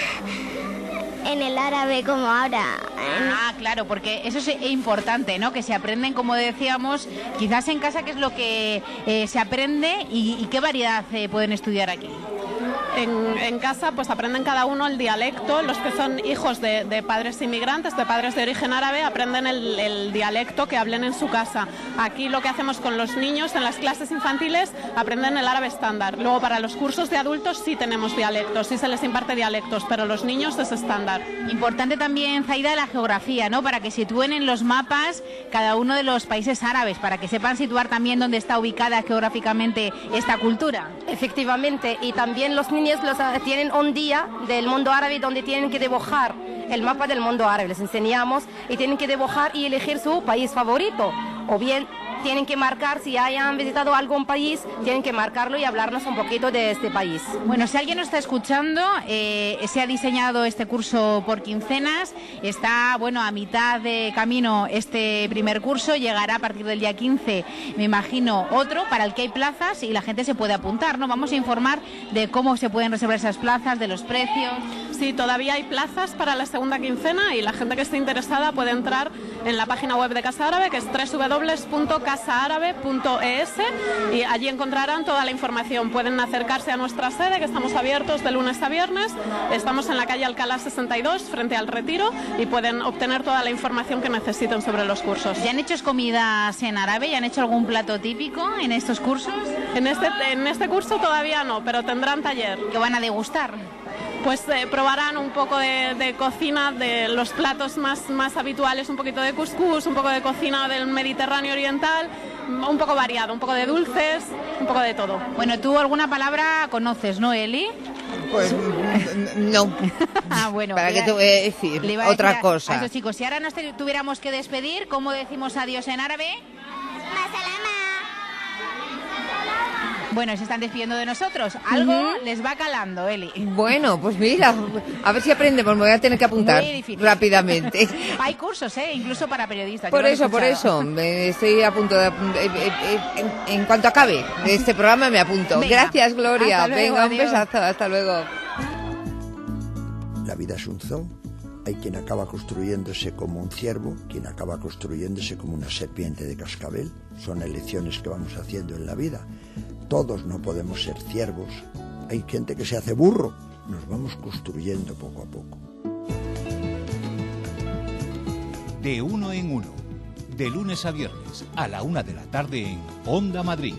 el árabe como ahora. Claro, porque eso es importante, ¿no? Que se aprenden, como decíamos, quizás en casa, qué es lo que se aprende y qué variedad pueden estudiar aquí. En casa pues aprenden cada uno el dialecto. Los que son hijos de padres inmigrantes, de padres de origen árabe, aprenden el dialecto que hablen en su casa. Aquí lo que hacemos con los niños en las clases infantiles, aprenden el árabe estándar. Luego para los cursos de adultos sí tenemos dialectos, sí se les imparte dialectos, pero los niños es estándar. Importante también, Zaida, la geografía, ¿no? Para que sitúen en los mapas cada uno de los países árabes, para que sepan situar también dónde está ubicada geográficamente esta cultura. Efectivamente, y también los niños tienen un día del mundo árabe donde tienen que dibujar el mapa del mundo árabe. Les enseñamos y tienen que dibujar y elegir su país favorito, o bien tienen que marcar, si hayan visitado algún país, tienen que marcarlo y hablarnos un poquito de este país. Bueno, si alguien nos está escuchando, se ha diseñado este curso por quincenas, está, bueno, a mitad de camino este primer curso, llegará a partir del día 15, me imagino, otro para el que hay plazas y la gente se puede apuntar, ¿no? Vamos a informar de cómo se pueden reservar esas plazas, de los precios. Sí, todavía hay plazas para la segunda quincena y la gente que esté interesada puede entrar en la página web de Casa Árabe, que es www.casaarabe.es, y allí encontrarán toda la información. Pueden acercarse a nuestra sede, que estamos abiertos de lunes a viernes. Estamos en la calle Alcalá 62, frente al Retiro, y pueden obtener toda la información que necesiten sobre los cursos. ¿Ya han hecho comidas en árabe? ¿Ya han hecho algún plato típico en estos cursos? En este curso todavía no, pero tendrán taller. ¿Que van a degustar? pues probarán un poco de cocina, de los platos más habituales, un poquito de cuscús, un poco de cocina del Mediterráneo oriental, un poco variado, un poco de dulces, un poco de todo. Bueno, tú alguna palabra conoces, ¿no, Eli? Pues no. Bueno, ¿para qué te voy a decir otra cosa? A esos chicos, si ahora nos tuviéramos que despedir, ¿cómo decimos adiós en árabe? Bueno, se están despidiendo de nosotros. Algo les va calando, Eli. Bueno, pues mira, a ver si aprendemos. Me voy a tener que apuntar rápidamente. Hay cursos, incluso para periodistas. Por eso. Estoy a punto de... en cuanto acabe este programa me apunto. Venga. Gracias, Gloria. Luego, venga, adiós. Un besazo. Hasta luego. La vida es un zoo. Hay quien acaba construyéndose como un ciervo, quien acaba construyéndose como una serpiente de cascabel. Son elecciones que vamos haciendo en la vida. Todos no podemos ser ciervos. Hay gente que se hace burro. Nos vamos construyendo poco a poco. De uno en uno. De lunes a viernes a la 1 de la tarde en Onda Madrid.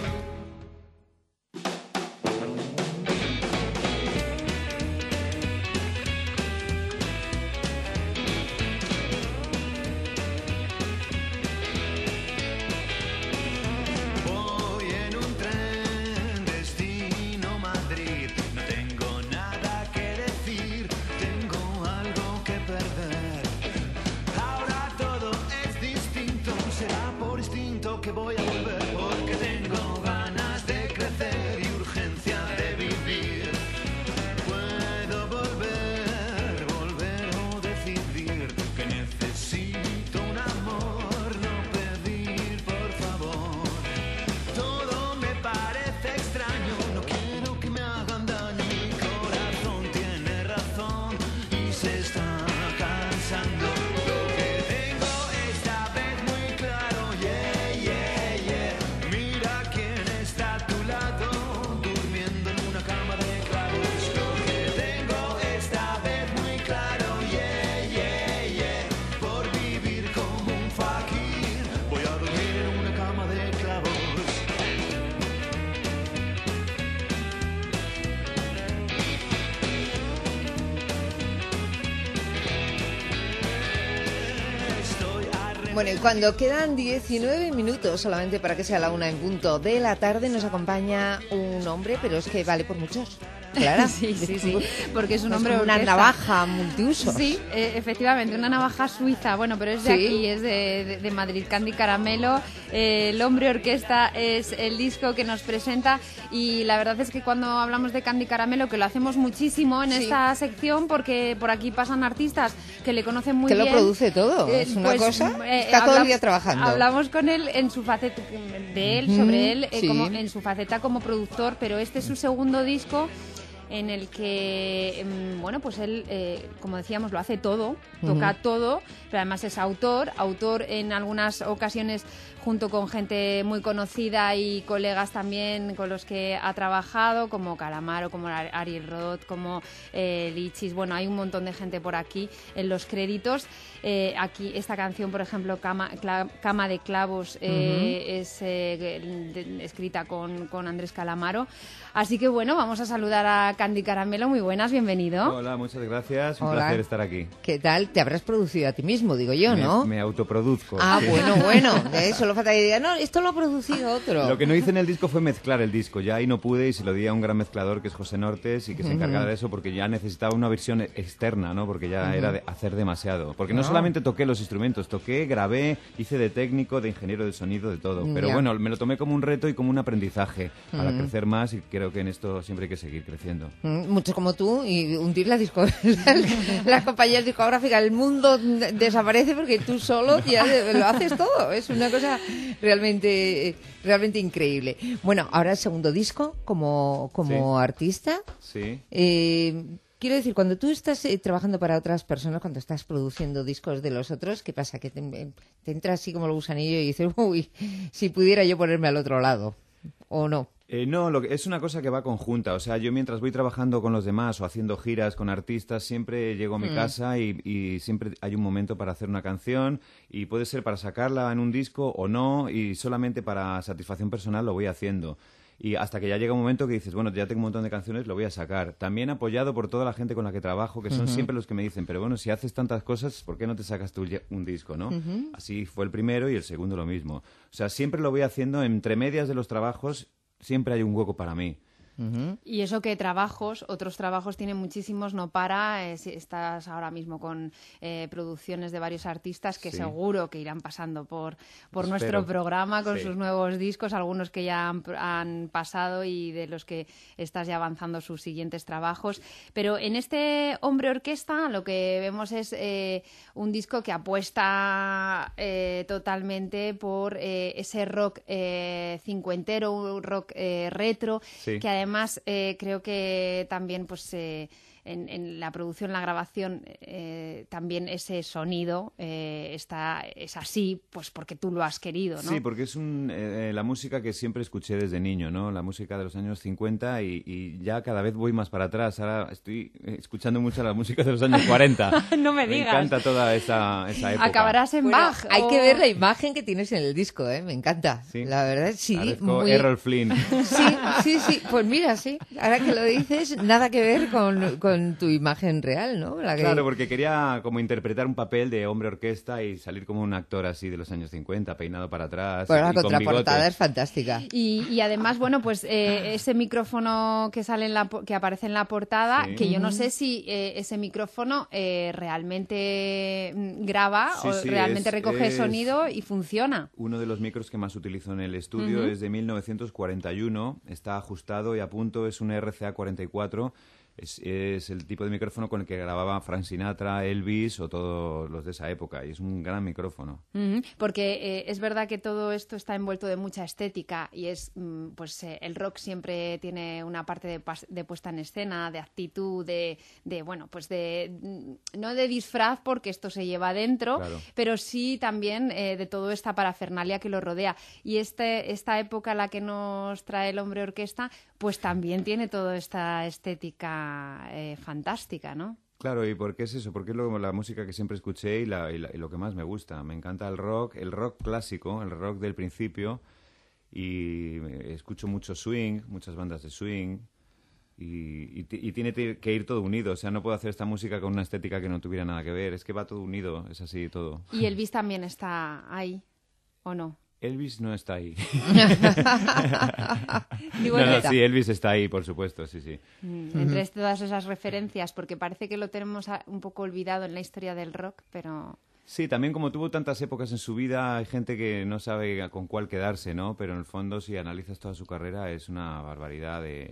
Bueno, y cuando quedan 19 minutos solamente para que sea la 1 en punto de la tarde, nos acompaña un hombre, pero es que vale por muchos. Claro. Sí, porque es un hombre una orquesta. Navaja multiusos. Sí, efectivamente, una navaja suiza. Bueno, pero es de aquí, es de Madrid. Candy Caramelo, El hombre orquesta es el disco que nos presenta, y la verdad es que cuando hablamos de Candy Caramelo, que lo hacemos muchísimo en esta sección, porque por aquí pasan artistas que le conocen muy bien. Que lo produce todo, es una cosa, está todo el día trabajando. Hablamos con él en su faceta, sobre él, como en su faceta como productor, pero este es su segundo disco, en el que, bueno, pues él, como decíamos, lo hace todo, toca todo, pero además es autor en algunas ocasiones junto con gente muy conocida y colegas también con los que ha trabajado, como Calamaro, como Ariel Roth, como Lichis. Bueno, hay un montón de gente por aquí en los créditos. Aquí esta canción, por ejemplo, Cama de clavos, es escrita con Andrés Calamaro. Así que bueno, vamos a saludar a Candy Caramelo. Muy buenas, bienvenido. Hola, muchas gracias. Un placer estar aquí. ¿Qué tal? Te habrás producido a ti mismo, digo yo, ¿no? Me autoproduzco. Ah, sí. bueno. Solo falta que diga, no, esto lo ha producido otro. Lo que no hice en el disco fue mezclar el disco. Ya ahí no pude y se lo di a un gran mezclador que es José Nortes y que se encarga de eso, porque ya necesitaba una versión externa, ¿no? Porque ya era de hacer demasiado. Porque no solamente toqué los instrumentos, toqué, grabé, hice de técnico, de ingeniero de sonido, de todo. Pero bueno, me lo tomé como un reto y como un aprendizaje para crecer más, y creo que en esto siempre hay que seguir creciendo. Muchos como tú, y hundir las compañías discográficas, el mundo desaparece porque tú solo ya lo haces todo. Es una cosa realmente increíble. Bueno, ahora el segundo disco como artista. Sí. Quiero decir, cuando tú estás trabajando para otras personas, cuando estás produciendo discos de los otros, ¿qué pasa? Que te entra así como el gusanillo y dices, uy, si pudiera yo ponerme al otro lado, ¿o no? No, es una cosa que va conjunta. O sea, yo mientras voy trabajando con los demás o haciendo giras con artistas, siempre llego a mi casa y siempre hay un momento para hacer una canción, y puede ser para sacarla en un disco o no, y solamente para satisfacción personal lo voy haciendo. Y hasta que ya llega un momento que dices, bueno, ya tengo un montón de canciones, lo voy a sacar. También apoyado por toda la gente con la que trabajo, que son siempre los que me dicen, pero bueno, si haces tantas cosas, ¿por qué no te sacas tú un disco, no? Así fue el primero y el segundo lo mismo. O sea, siempre lo voy haciendo entre medias de los trabajos, siempre hay un hueco para mí. Y eso que otros trabajos tienen muchísimos, no para. Si estás ahora mismo con producciones de varios artistas que seguro que irán pasando por nuestro programa con sus nuevos discos, algunos que ya han pasado y de los que estás ya avanzando sus siguientes trabajos. Pero en este Hombre Orquesta lo que vemos es un disco que apuesta totalmente por ese rock cincuentero, un rock retro, que además creo que también pues en la producción, la grabación, también ese sonido es así, pues porque tú lo has querido, ¿no? Sí, porque es la música que siempre escuché desde niño, ¿no? La música de los años 50 y ya cada vez voy más para atrás. Ahora estoy escuchando mucho la música de los años 40. No me digas. Me encanta toda esa época. Acabarás en Bach. Hay que ver la imagen que tienes en el disco, me encanta. Sí. La verdad, sí. Muy... Errol Flynn. Sí. Pues mira, sí. Ahora que lo dices, nada que ver con tu imagen real, ¿no? Claro, porque quería como interpretar un papel de hombre orquesta y salir como un actor así de los años 50, peinado para atrás. Bueno, la contraportada es fantástica. Y además, bueno, pues ese micrófono que sale que aparece en la portada, que yo no sé si ese micrófono realmente graba o realmente recoge sonido y funciona. Uno de los micros que más utilizo en el estudio es de 1941, está ajustado y a punto, es un RCA 44. Es el tipo de micrófono con el que grababa Frank Sinatra, Elvis o todos los de esa época, y es un gran micrófono. Porque es verdad que todo esto está envuelto de mucha estética y pues el rock siempre tiene una parte de puesta en escena, de actitud, bueno, pues no de disfraz porque esto se lleva adentro, claro, pero sí también de toda esta parafernalia que lo rodea. Y esta época a la que nos trae el Hombre Orquesta, pues también tiene toda esta estética fantástica, ¿no? Claro, ¿y por qué es eso? Porque es la música que siempre escuché y lo que más me gusta. Me encanta el rock clásico, el rock del principio, y escucho mucho swing, muchas bandas de swing, y tiene que ir todo unido. O sea, no puedo hacer esta música con una estética que no tuviera nada que ver. Es que va todo unido, es así todo. ¿Y Elvis también está ahí, o no? Elvis no está ahí. Digo, sí, Elvis está ahí, por supuesto, sí. Entre todas esas referencias, porque parece que lo tenemos un poco olvidado en la historia del rock, pero... Sí, también como tuvo tantas épocas en su vida, hay gente que no sabe con cuál quedarse, ¿no? Pero en el fondo, si analizas toda su carrera, es una barbaridad de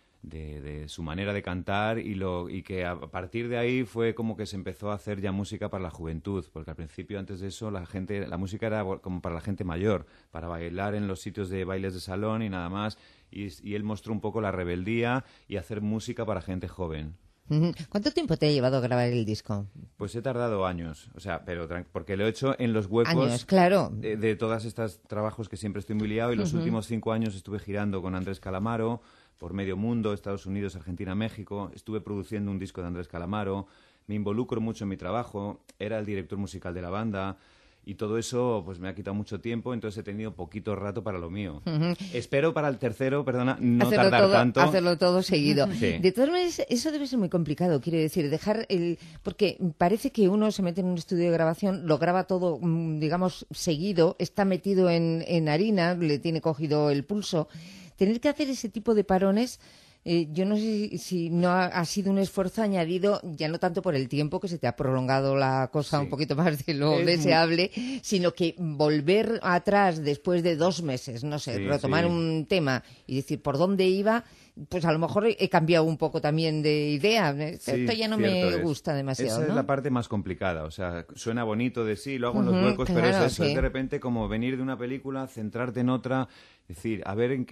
su manera de cantar y que a partir de ahí fue como que se empezó a hacer ya música para la juventud, porque al principio, antes de eso, la música era como para la gente mayor, para bailar en los sitios de bailes de salón y nada más, y él mostró un poco la rebeldía y hacer música para gente joven. ¿Cuánto tiempo te ha llevado a grabar el disco? Pues he tardado años, o sea, pero porque lo he hecho en los huecos años, claro, de todos estos trabajos que siempre estoy muy liado, y los últimos 5 años estuve girando con Andrés Calamaro por medio mundo, Estados Unidos, Argentina, México. Estuve produciendo un disco de Andrés Calamaro, me involucro mucho en mi trabajo, era el director musical de la banda, y todo eso pues me ha quitado mucho tiempo, entonces he tenido poquito rato para lo mío. Espero para el tercero, no tardar tanto. Hacerlo todo seguido. Sí. De todas maneras, eso debe ser muy complicado, quiero decir, porque parece que uno se mete en un estudio de grabación, lo graba todo, digamos, seguido, está metido en harina, le tiene cogido el pulso. Tener que hacer ese tipo de parones, yo no sé si no ha sido un esfuerzo añadido, ya no tanto por el tiempo, que se te ha prolongado la cosa un poquito más de lo deseable, sino que volver atrás después de 2 meses, no sé, retomar un tema y decir por dónde iba, pues a lo mejor he cambiado un poco también de idea. Esto ya no me gusta demasiado. Esa es la parte más complicada. O sea, suena bonito de lo hago en los huecos, claro, pero es de repente como venir de una película, centrarte en otra, decir, a ver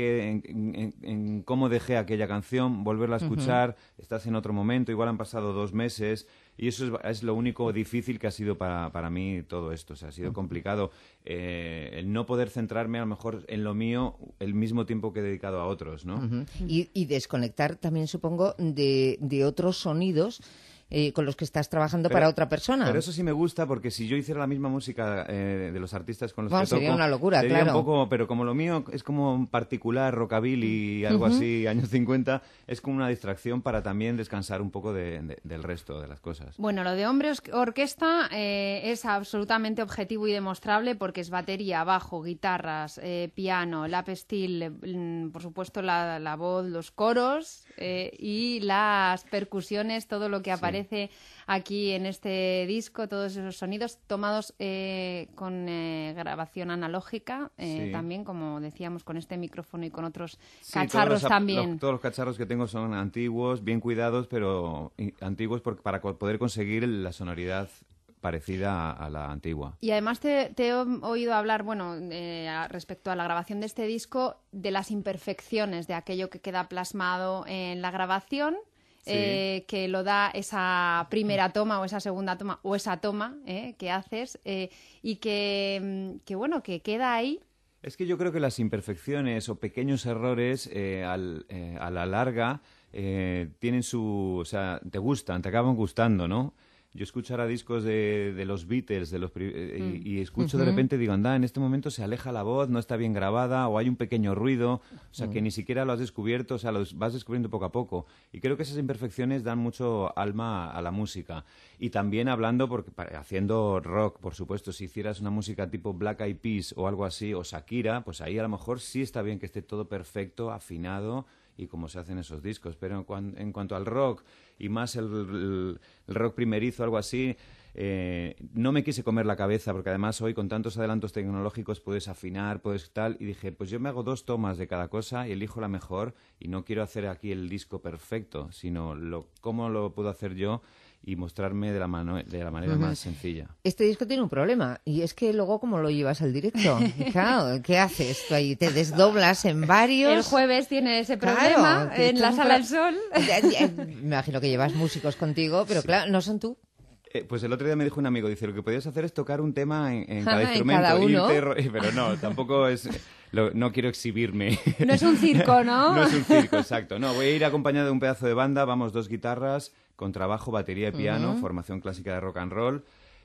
en cómo dejé aquella canción, volverla a escuchar, estás en otro momento, igual han pasado 2 meses, y eso es lo único difícil que ha sido para mí todo esto. O sea, ha sido complicado el no poder centrarme a lo mejor en lo mío el mismo tiempo que he dedicado a otros, ¿no? Y desconectar también, supongo, de otros sonidos con los que estás trabajando para otra persona. Pero eso sí me gusta, porque si yo hiciera la misma música de los artistas con los que toco... sería una locura, sería claro. un poco, pero como lo mío es como un particular, rockabilly, algo así, años 50, es como una distracción para también descansar un poco del resto de las cosas. Bueno, lo de hombre orquesta es absolutamente objetivo y demostrable porque es batería, bajo, guitarras, piano, lap steel, por supuesto la voz, los coros y las percusiones, todo lo que aparece aquí en este disco, todos esos sonidos tomados con grabación analógica, también, como decíamos, con este micrófono y con otros cacharros también. Todos los cacharros que tengo son antiguos, bien cuidados, pero antiguos para poder conseguir la sonoridad parecida a la antigua. Y además te he oído hablar, respecto a la grabación de este disco, de las imperfecciones, de aquello que queda plasmado en la grabación, que lo da esa primera toma o esa segunda toma o esa toma que haces y que queda ahí. Es que yo creo que las imperfecciones o pequeños errores a la larga tienen o sea, te gustan, te acaban gustando, ¿no? Yo escucho ahora discos de los Beatles y escucho de repente, digo, anda, en este momento se aleja la voz, no está bien grabada o hay un pequeño ruido, o sea, que ni siquiera lo has descubierto, o sea, lo vas descubriendo poco a poco. Y creo que esas imperfecciones dan mucho alma a la música. Y también haciendo rock, por supuesto, si hicieras una música tipo Black Eyed Peas o algo así, o Shakira, pues ahí a lo mejor sí está bien que esté todo perfecto, afinado, y como se hacen esos discos. Pero en cuanto al rock, y más el rock primerizo, algo así, no me quise comer la cabeza, porque además hoy con tantos adelantos tecnológicos puedes afinar, puedes tal, y dije, pues yo me hago 2 tomas de cada cosa y elijo la mejor, y no quiero hacer aquí el disco perfecto, sino cómo lo puedo hacer yo y mostrarme de la manera más sencilla. Este disco tiene un problema, y es que luego ¿cómo lo llevas al directo? Claro, ¿qué haces tú ahí? ¿Te desdoblas en varios? El jueves tiene ese problema en la Sala del Sol. Me imagino que llevas músicos contigo, pero claro, no son tú. Pues el otro día me dijo un amigo, dice, lo que podías hacer es tocar un tema en cada instrumento. En cada uno. Pero no, tampoco es... no quiero exhibirme. No es un circo, ¿no? No es un circo, exacto. No, voy a ir acompañado de un pedazo de banda, vamos, 2 guitarras, contrabajo, batería y piano, formación clásica de rock and roll,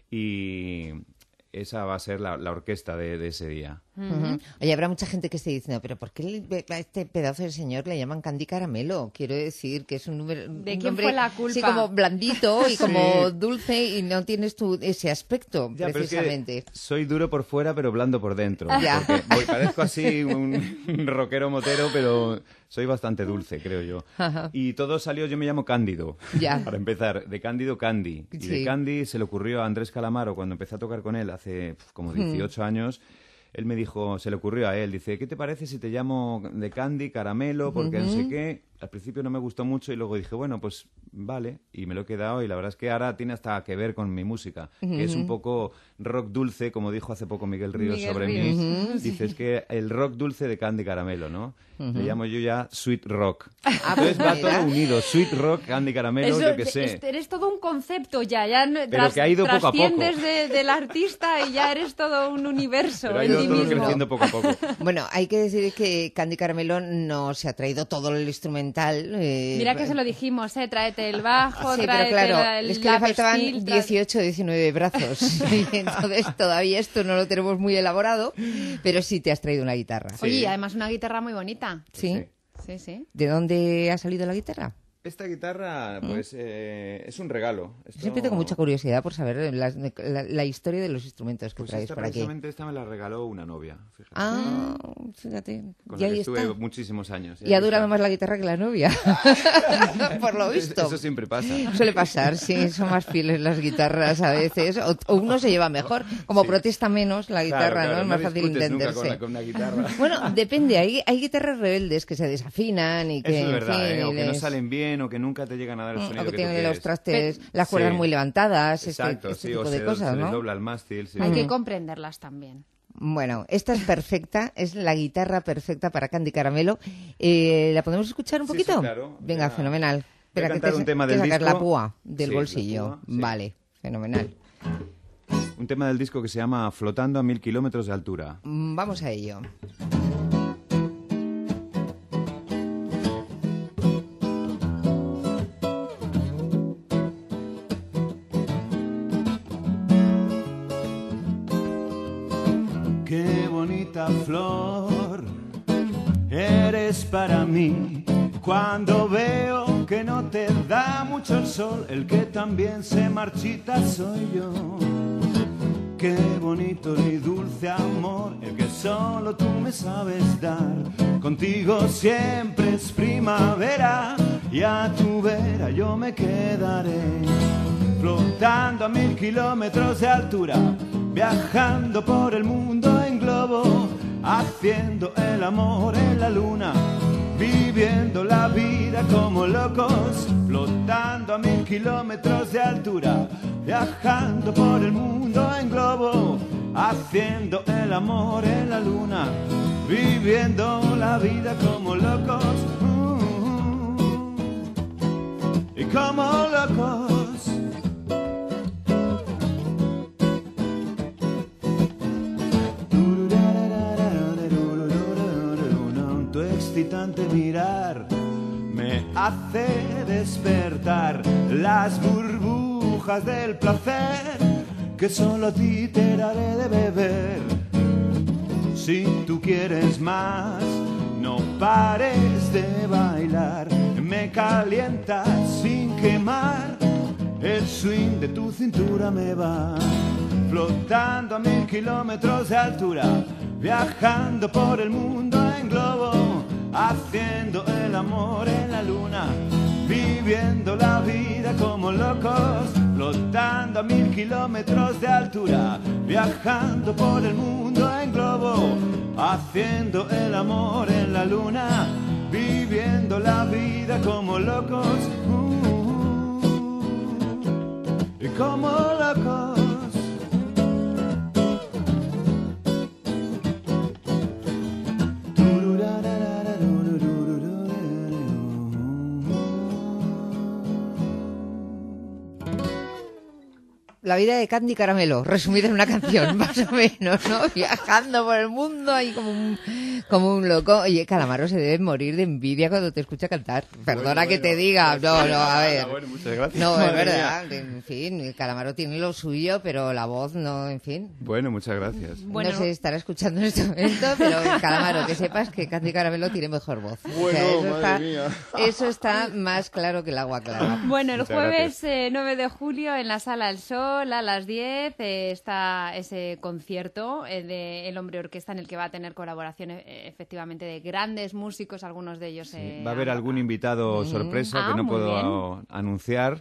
y esa va a ser la orquesta de ese día. Oye, habrá mucha gente que esté diciendo, pero ¿por qué a este pedazo de señor le llaman Candy Caramelo? Quiero decir que es un nombre... ¿De quién fue la culpa? Sí, como blandito y como dulce, y no tienes ese aspecto, ya, precisamente. Pero es que soy duro por fuera, pero blando por dentro. Ya. Porque parezco así un rockero motero, pero soy bastante dulce, creo yo. Y todo salió, yo me llamo Cándido, para empezar. De Cándido, Candy. Y de Candy se le ocurrió a Andrés Calamaro, cuando empecé a tocar con él hace como 18 años... Él me dijo, se le ocurrió a él, dice, ¿qué te parece si te llamo de Candy, Caramelo, porque no sé qué? Al principio no me gustó mucho y luego dije, bueno, pues vale, y me lo he quedado, y la verdad es que ahora tiene hasta que ver con mi música, que es un poco rock dulce, como dijo hace poco Miguel Ríos sobre mí. Dice, es que el rock dulce de Candy Caramelo, ¿no? Le llamo yo ya Sweet Rock. Entonces va todo unido, Sweet Rock, Candy Caramelo, yo qué sé. Eres todo un concepto ya pero que ha ido poco a poco. Trasciendes del artista y ya eres todo un universo. Pero ha ido todo creciendo poco a poco. Bueno, hay que decir que Candy Caramelo no se ha traído todo el instrumental. Mira que se lo dijimos, tráete el bajo, sí, tráete pero claro, el es que le faltaban 18 o 19 brazos. Y entonces todavía esto no lo tenemos muy elaborado, pero sí te has traído una guitarra. Sí. Oye, además una guitarra muy bonita. Sí. Sí. ¿De dónde ha salido la guitarra? Esta guitarra, pues, es un regalo. Siempre tengo mucha curiosidad por saber la historia de los instrumentos que traes por aquí. Precisamente esta me la regaló una novia, fíjate. Fíjate. Con la que estuve muchísimos años. Y ha durado más la guitarra que la novia, por lo visto. Eso siempre pasa. Suele pasar, sí, son más fieles las guitarras a veces, o uno se lleva mejor. Como protesta menos la guitarra, claro, ¿no? Es más fácil entenderse. Nunca con una guitarra. Bueno, depende, hay guitarras rebeldes que se desafinan y que... Eso es verdad, o que no salen bien, o que nunca te llegan a dar el sonido o que tú tienen quieres. los trastes, las cuerdas muy levantadas, exacto, este tipo de cosas, se ¿no? les dobla el mástil. Sí. Hay que comprenderlas también. Bueno, esta es perfecta, es la guitarra perfecta para Candy Caramelo. ¿La podemos escuchar un poquito? Sí, claro. Venga, fenomenal. Espera, que un tema del sacas disco. la púa del bolsillo. La púa, sí. Vale, fenomenal. Un tema del disco que se llama Flotando a 1000 kilómetros de altura. Vamos a ello. bonita flor, eres para mí. Cuando veo que no te da mucho el sol, el que también se marchita soy yo. Qué bonito y dulce amor, el que solo tú me sabes dar. Contigo siempre es primavera y a tu vera yo me quedaré. Flotando a 1000 kilómetros de altura, viajando por el mundo en globo, haciendo el amor en la luna, viviendo la vida como locos. Flotando a 1000 kilómetros de altura, viajando por el mundo en globo, haciendo el amor en la luna, viviendo la vida como locos. Y como locos. Tu excitante mirar me hace despertar las burbujas del placer que solo a ti te daré de beber. Si tú quieres más, no pares de bailar, me calientas sin quemar, el swing de tu cintura me va. Flotando a 1000 kilómetros de altura, viajando por el mundo en globo, haciendo el amor en la luna, viviendo la vida como locos. Flotando a 1000 kilómetros de altura, viajando por el mundo en globo, haciendo el amor en la luna, viviendo la vida como locos. Y como locos. La vida de Candy Caramelo, resumida en una canción, más o menos, ¿no? Viajando por el mundo ahí como un loco. Oye, Calamaro se debe morir de envidia cuando te escucha cantar. Perdona que te diga. No, a ver. Bueno, muchas gracias. No, es verdad. En fin, Calamaro tiene lo suyo, pero la voz no, en fin. Bueno, muchas gracias. Bueno, no sé, estará escuchando en este momento, pero Calamaro, que sepas que Candy Caramelo tiene mejor voz. Bueno, o sea, madre mía. Eso está más claro que el agua clara. Bueno, el Muchas jueves 9 de julio en la Sala El Sol a las 10 está ese concierto de El Hombre Orquesta, en el que va a tener colaboración efectivamente de grandes músicos, algunos de ellos. Sí, va a haber algún invitado sorpresa que no puedo anunciar.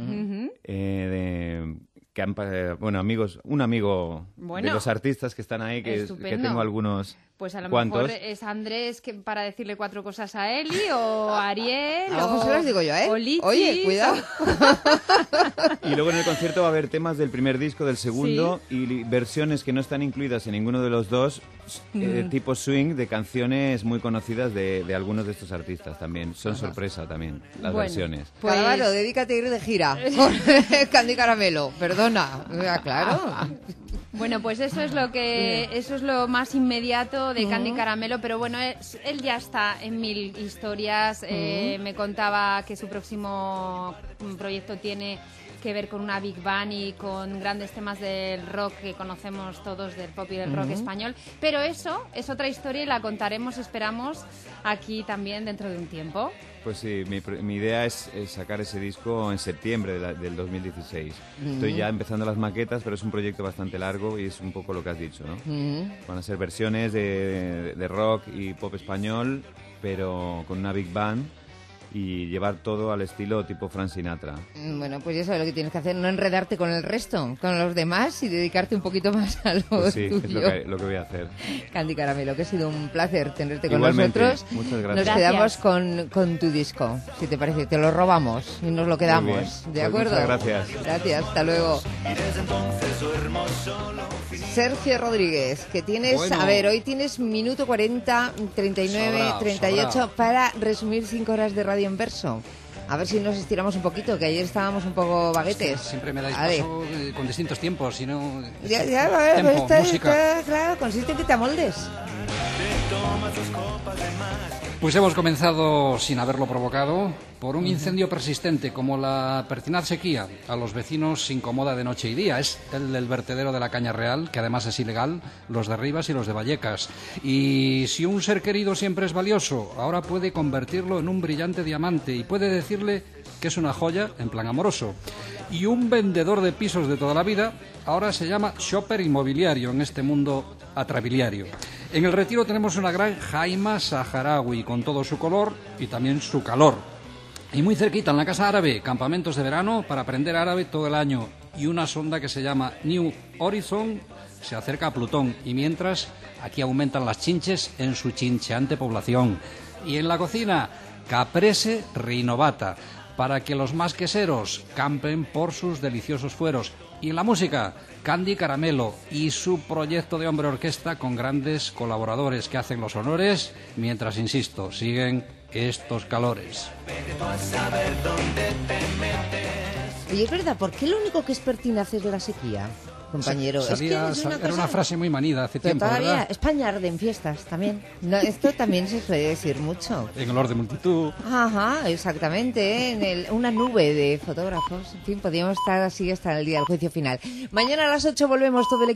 Bueno, amigos, un amigo de los artistas que están ahí, que tengo algunos. Pues a lo ¿cuántos? mejor es Andrés para decirle 4 cosas a Eli, o Ariel, a lo mejor se las digo yo, ¿eh? O Lichis, oye, cuidado. Y luego en el concierto va a haber temas del primer disco, del segundo, y versiones que no están incluidas en ninguno de los dos, tipo swing, de canciones muy conocidas de algunos de estos artistas también. Son sorpresa también, las versiones. Pues Calamaro, dedícate a ir de gira con Candy Caramelo, perdona. Claro. Bueno, pues eso es lo más inmediato de Candy Caramelo, pero bueno, él ya está en 1000 historias. Me contaba que su próximo proyecto tiene que ver con una Big Band y con grandes temas del rock que conocemos todos, del pop y del rock español, pero eso es otra historia y la contaremos, esperamos, aquí también dentro de un tiempo. Pues sí, mi idea es sacar ese disco en septiembre del 2016. Estoy ya empezando las maquetas, pero es un proyecto bastante largo y es un poco lo que has dicho, ¿no? Van a ser versiones de rock y pop español, pero con una big band, y llevar todo al estilo tipo Frank Sinatra. Bueno, pues ya sabes lo que tienes que hacer, no enredarte con el resto, con los demás, y dedicarte un poquito más a lo pues sí, tuyo. Es lo que voy a hacer. Candy Caramelo, que ha sido un placer tenerte con Igualmente, nosotros. muchas gracias. Nos quedamos con tu disco, si te parece, te lo robamos y nos lo quedamos. ¿De acuerdo? Muchas gracias. Gracias, hasta luego. Sergio Rodríguez, que tienes, bueno, a ver, hoy tienes minuto 40, 39, 38 para resumir 5 horas de radio en verso. A ver si nos estiramos un poquito, que ayer estábamos un poco baguetes. Siempre me dais paso con distintos tiempos, si no... Ya, a ver, tempo, pero música. claro, consiste en que te amoldes. Pues hemos comenzado sin haberlo provocado por un incendio persistente como la pertinaz sequía. A los vecinos incomoda de noche y día. Es el del vertedero de la Caña Real, que además es ilegal, los de Rivas y los de Vallecas. Y si un ser querido siempre es valioso, ahora puede convertirlo en un brillante diamante y puede decirle que es una joya en plan amoroso. Y un vendedor de pisos de toda la vida ahora se llama shopper inmobiliario en este mundo atrabiliario. En el Retiro tenemos una gran jaima saharaui con todo su color y también su calor. Y muy cerquita, en la Casa Árabe, campamentos de verano para aprender árabe todo el año. Y una sonda que se llama New Horizon se acerca a Plutón. Y mientras, aquí aumentan las chinches en su chincheante población. Y en la cocina, caprese rinovata, para que los más queseros campen por sus deliciosos fueros. Y en la música, Candy Caramelo y su proyecto de hombre orquesta con grandes colaboradores que hacen los honores, mientras, insisto, siguen estos calores. Oye, es verdad, ¿por qué lo único que es pertinaz es la sequía, compañero? Era una frase muy manida hace tiempo, todavía, ¿verdad? España arde en fiestas también. No, esto también se suele decir mucho. En olor de multitud. Ajá, exactamente. Una nube de fotógrafos. En fin, podríamos estar así hasta el día del juicio final. Mañana a las 8 volvemos todo el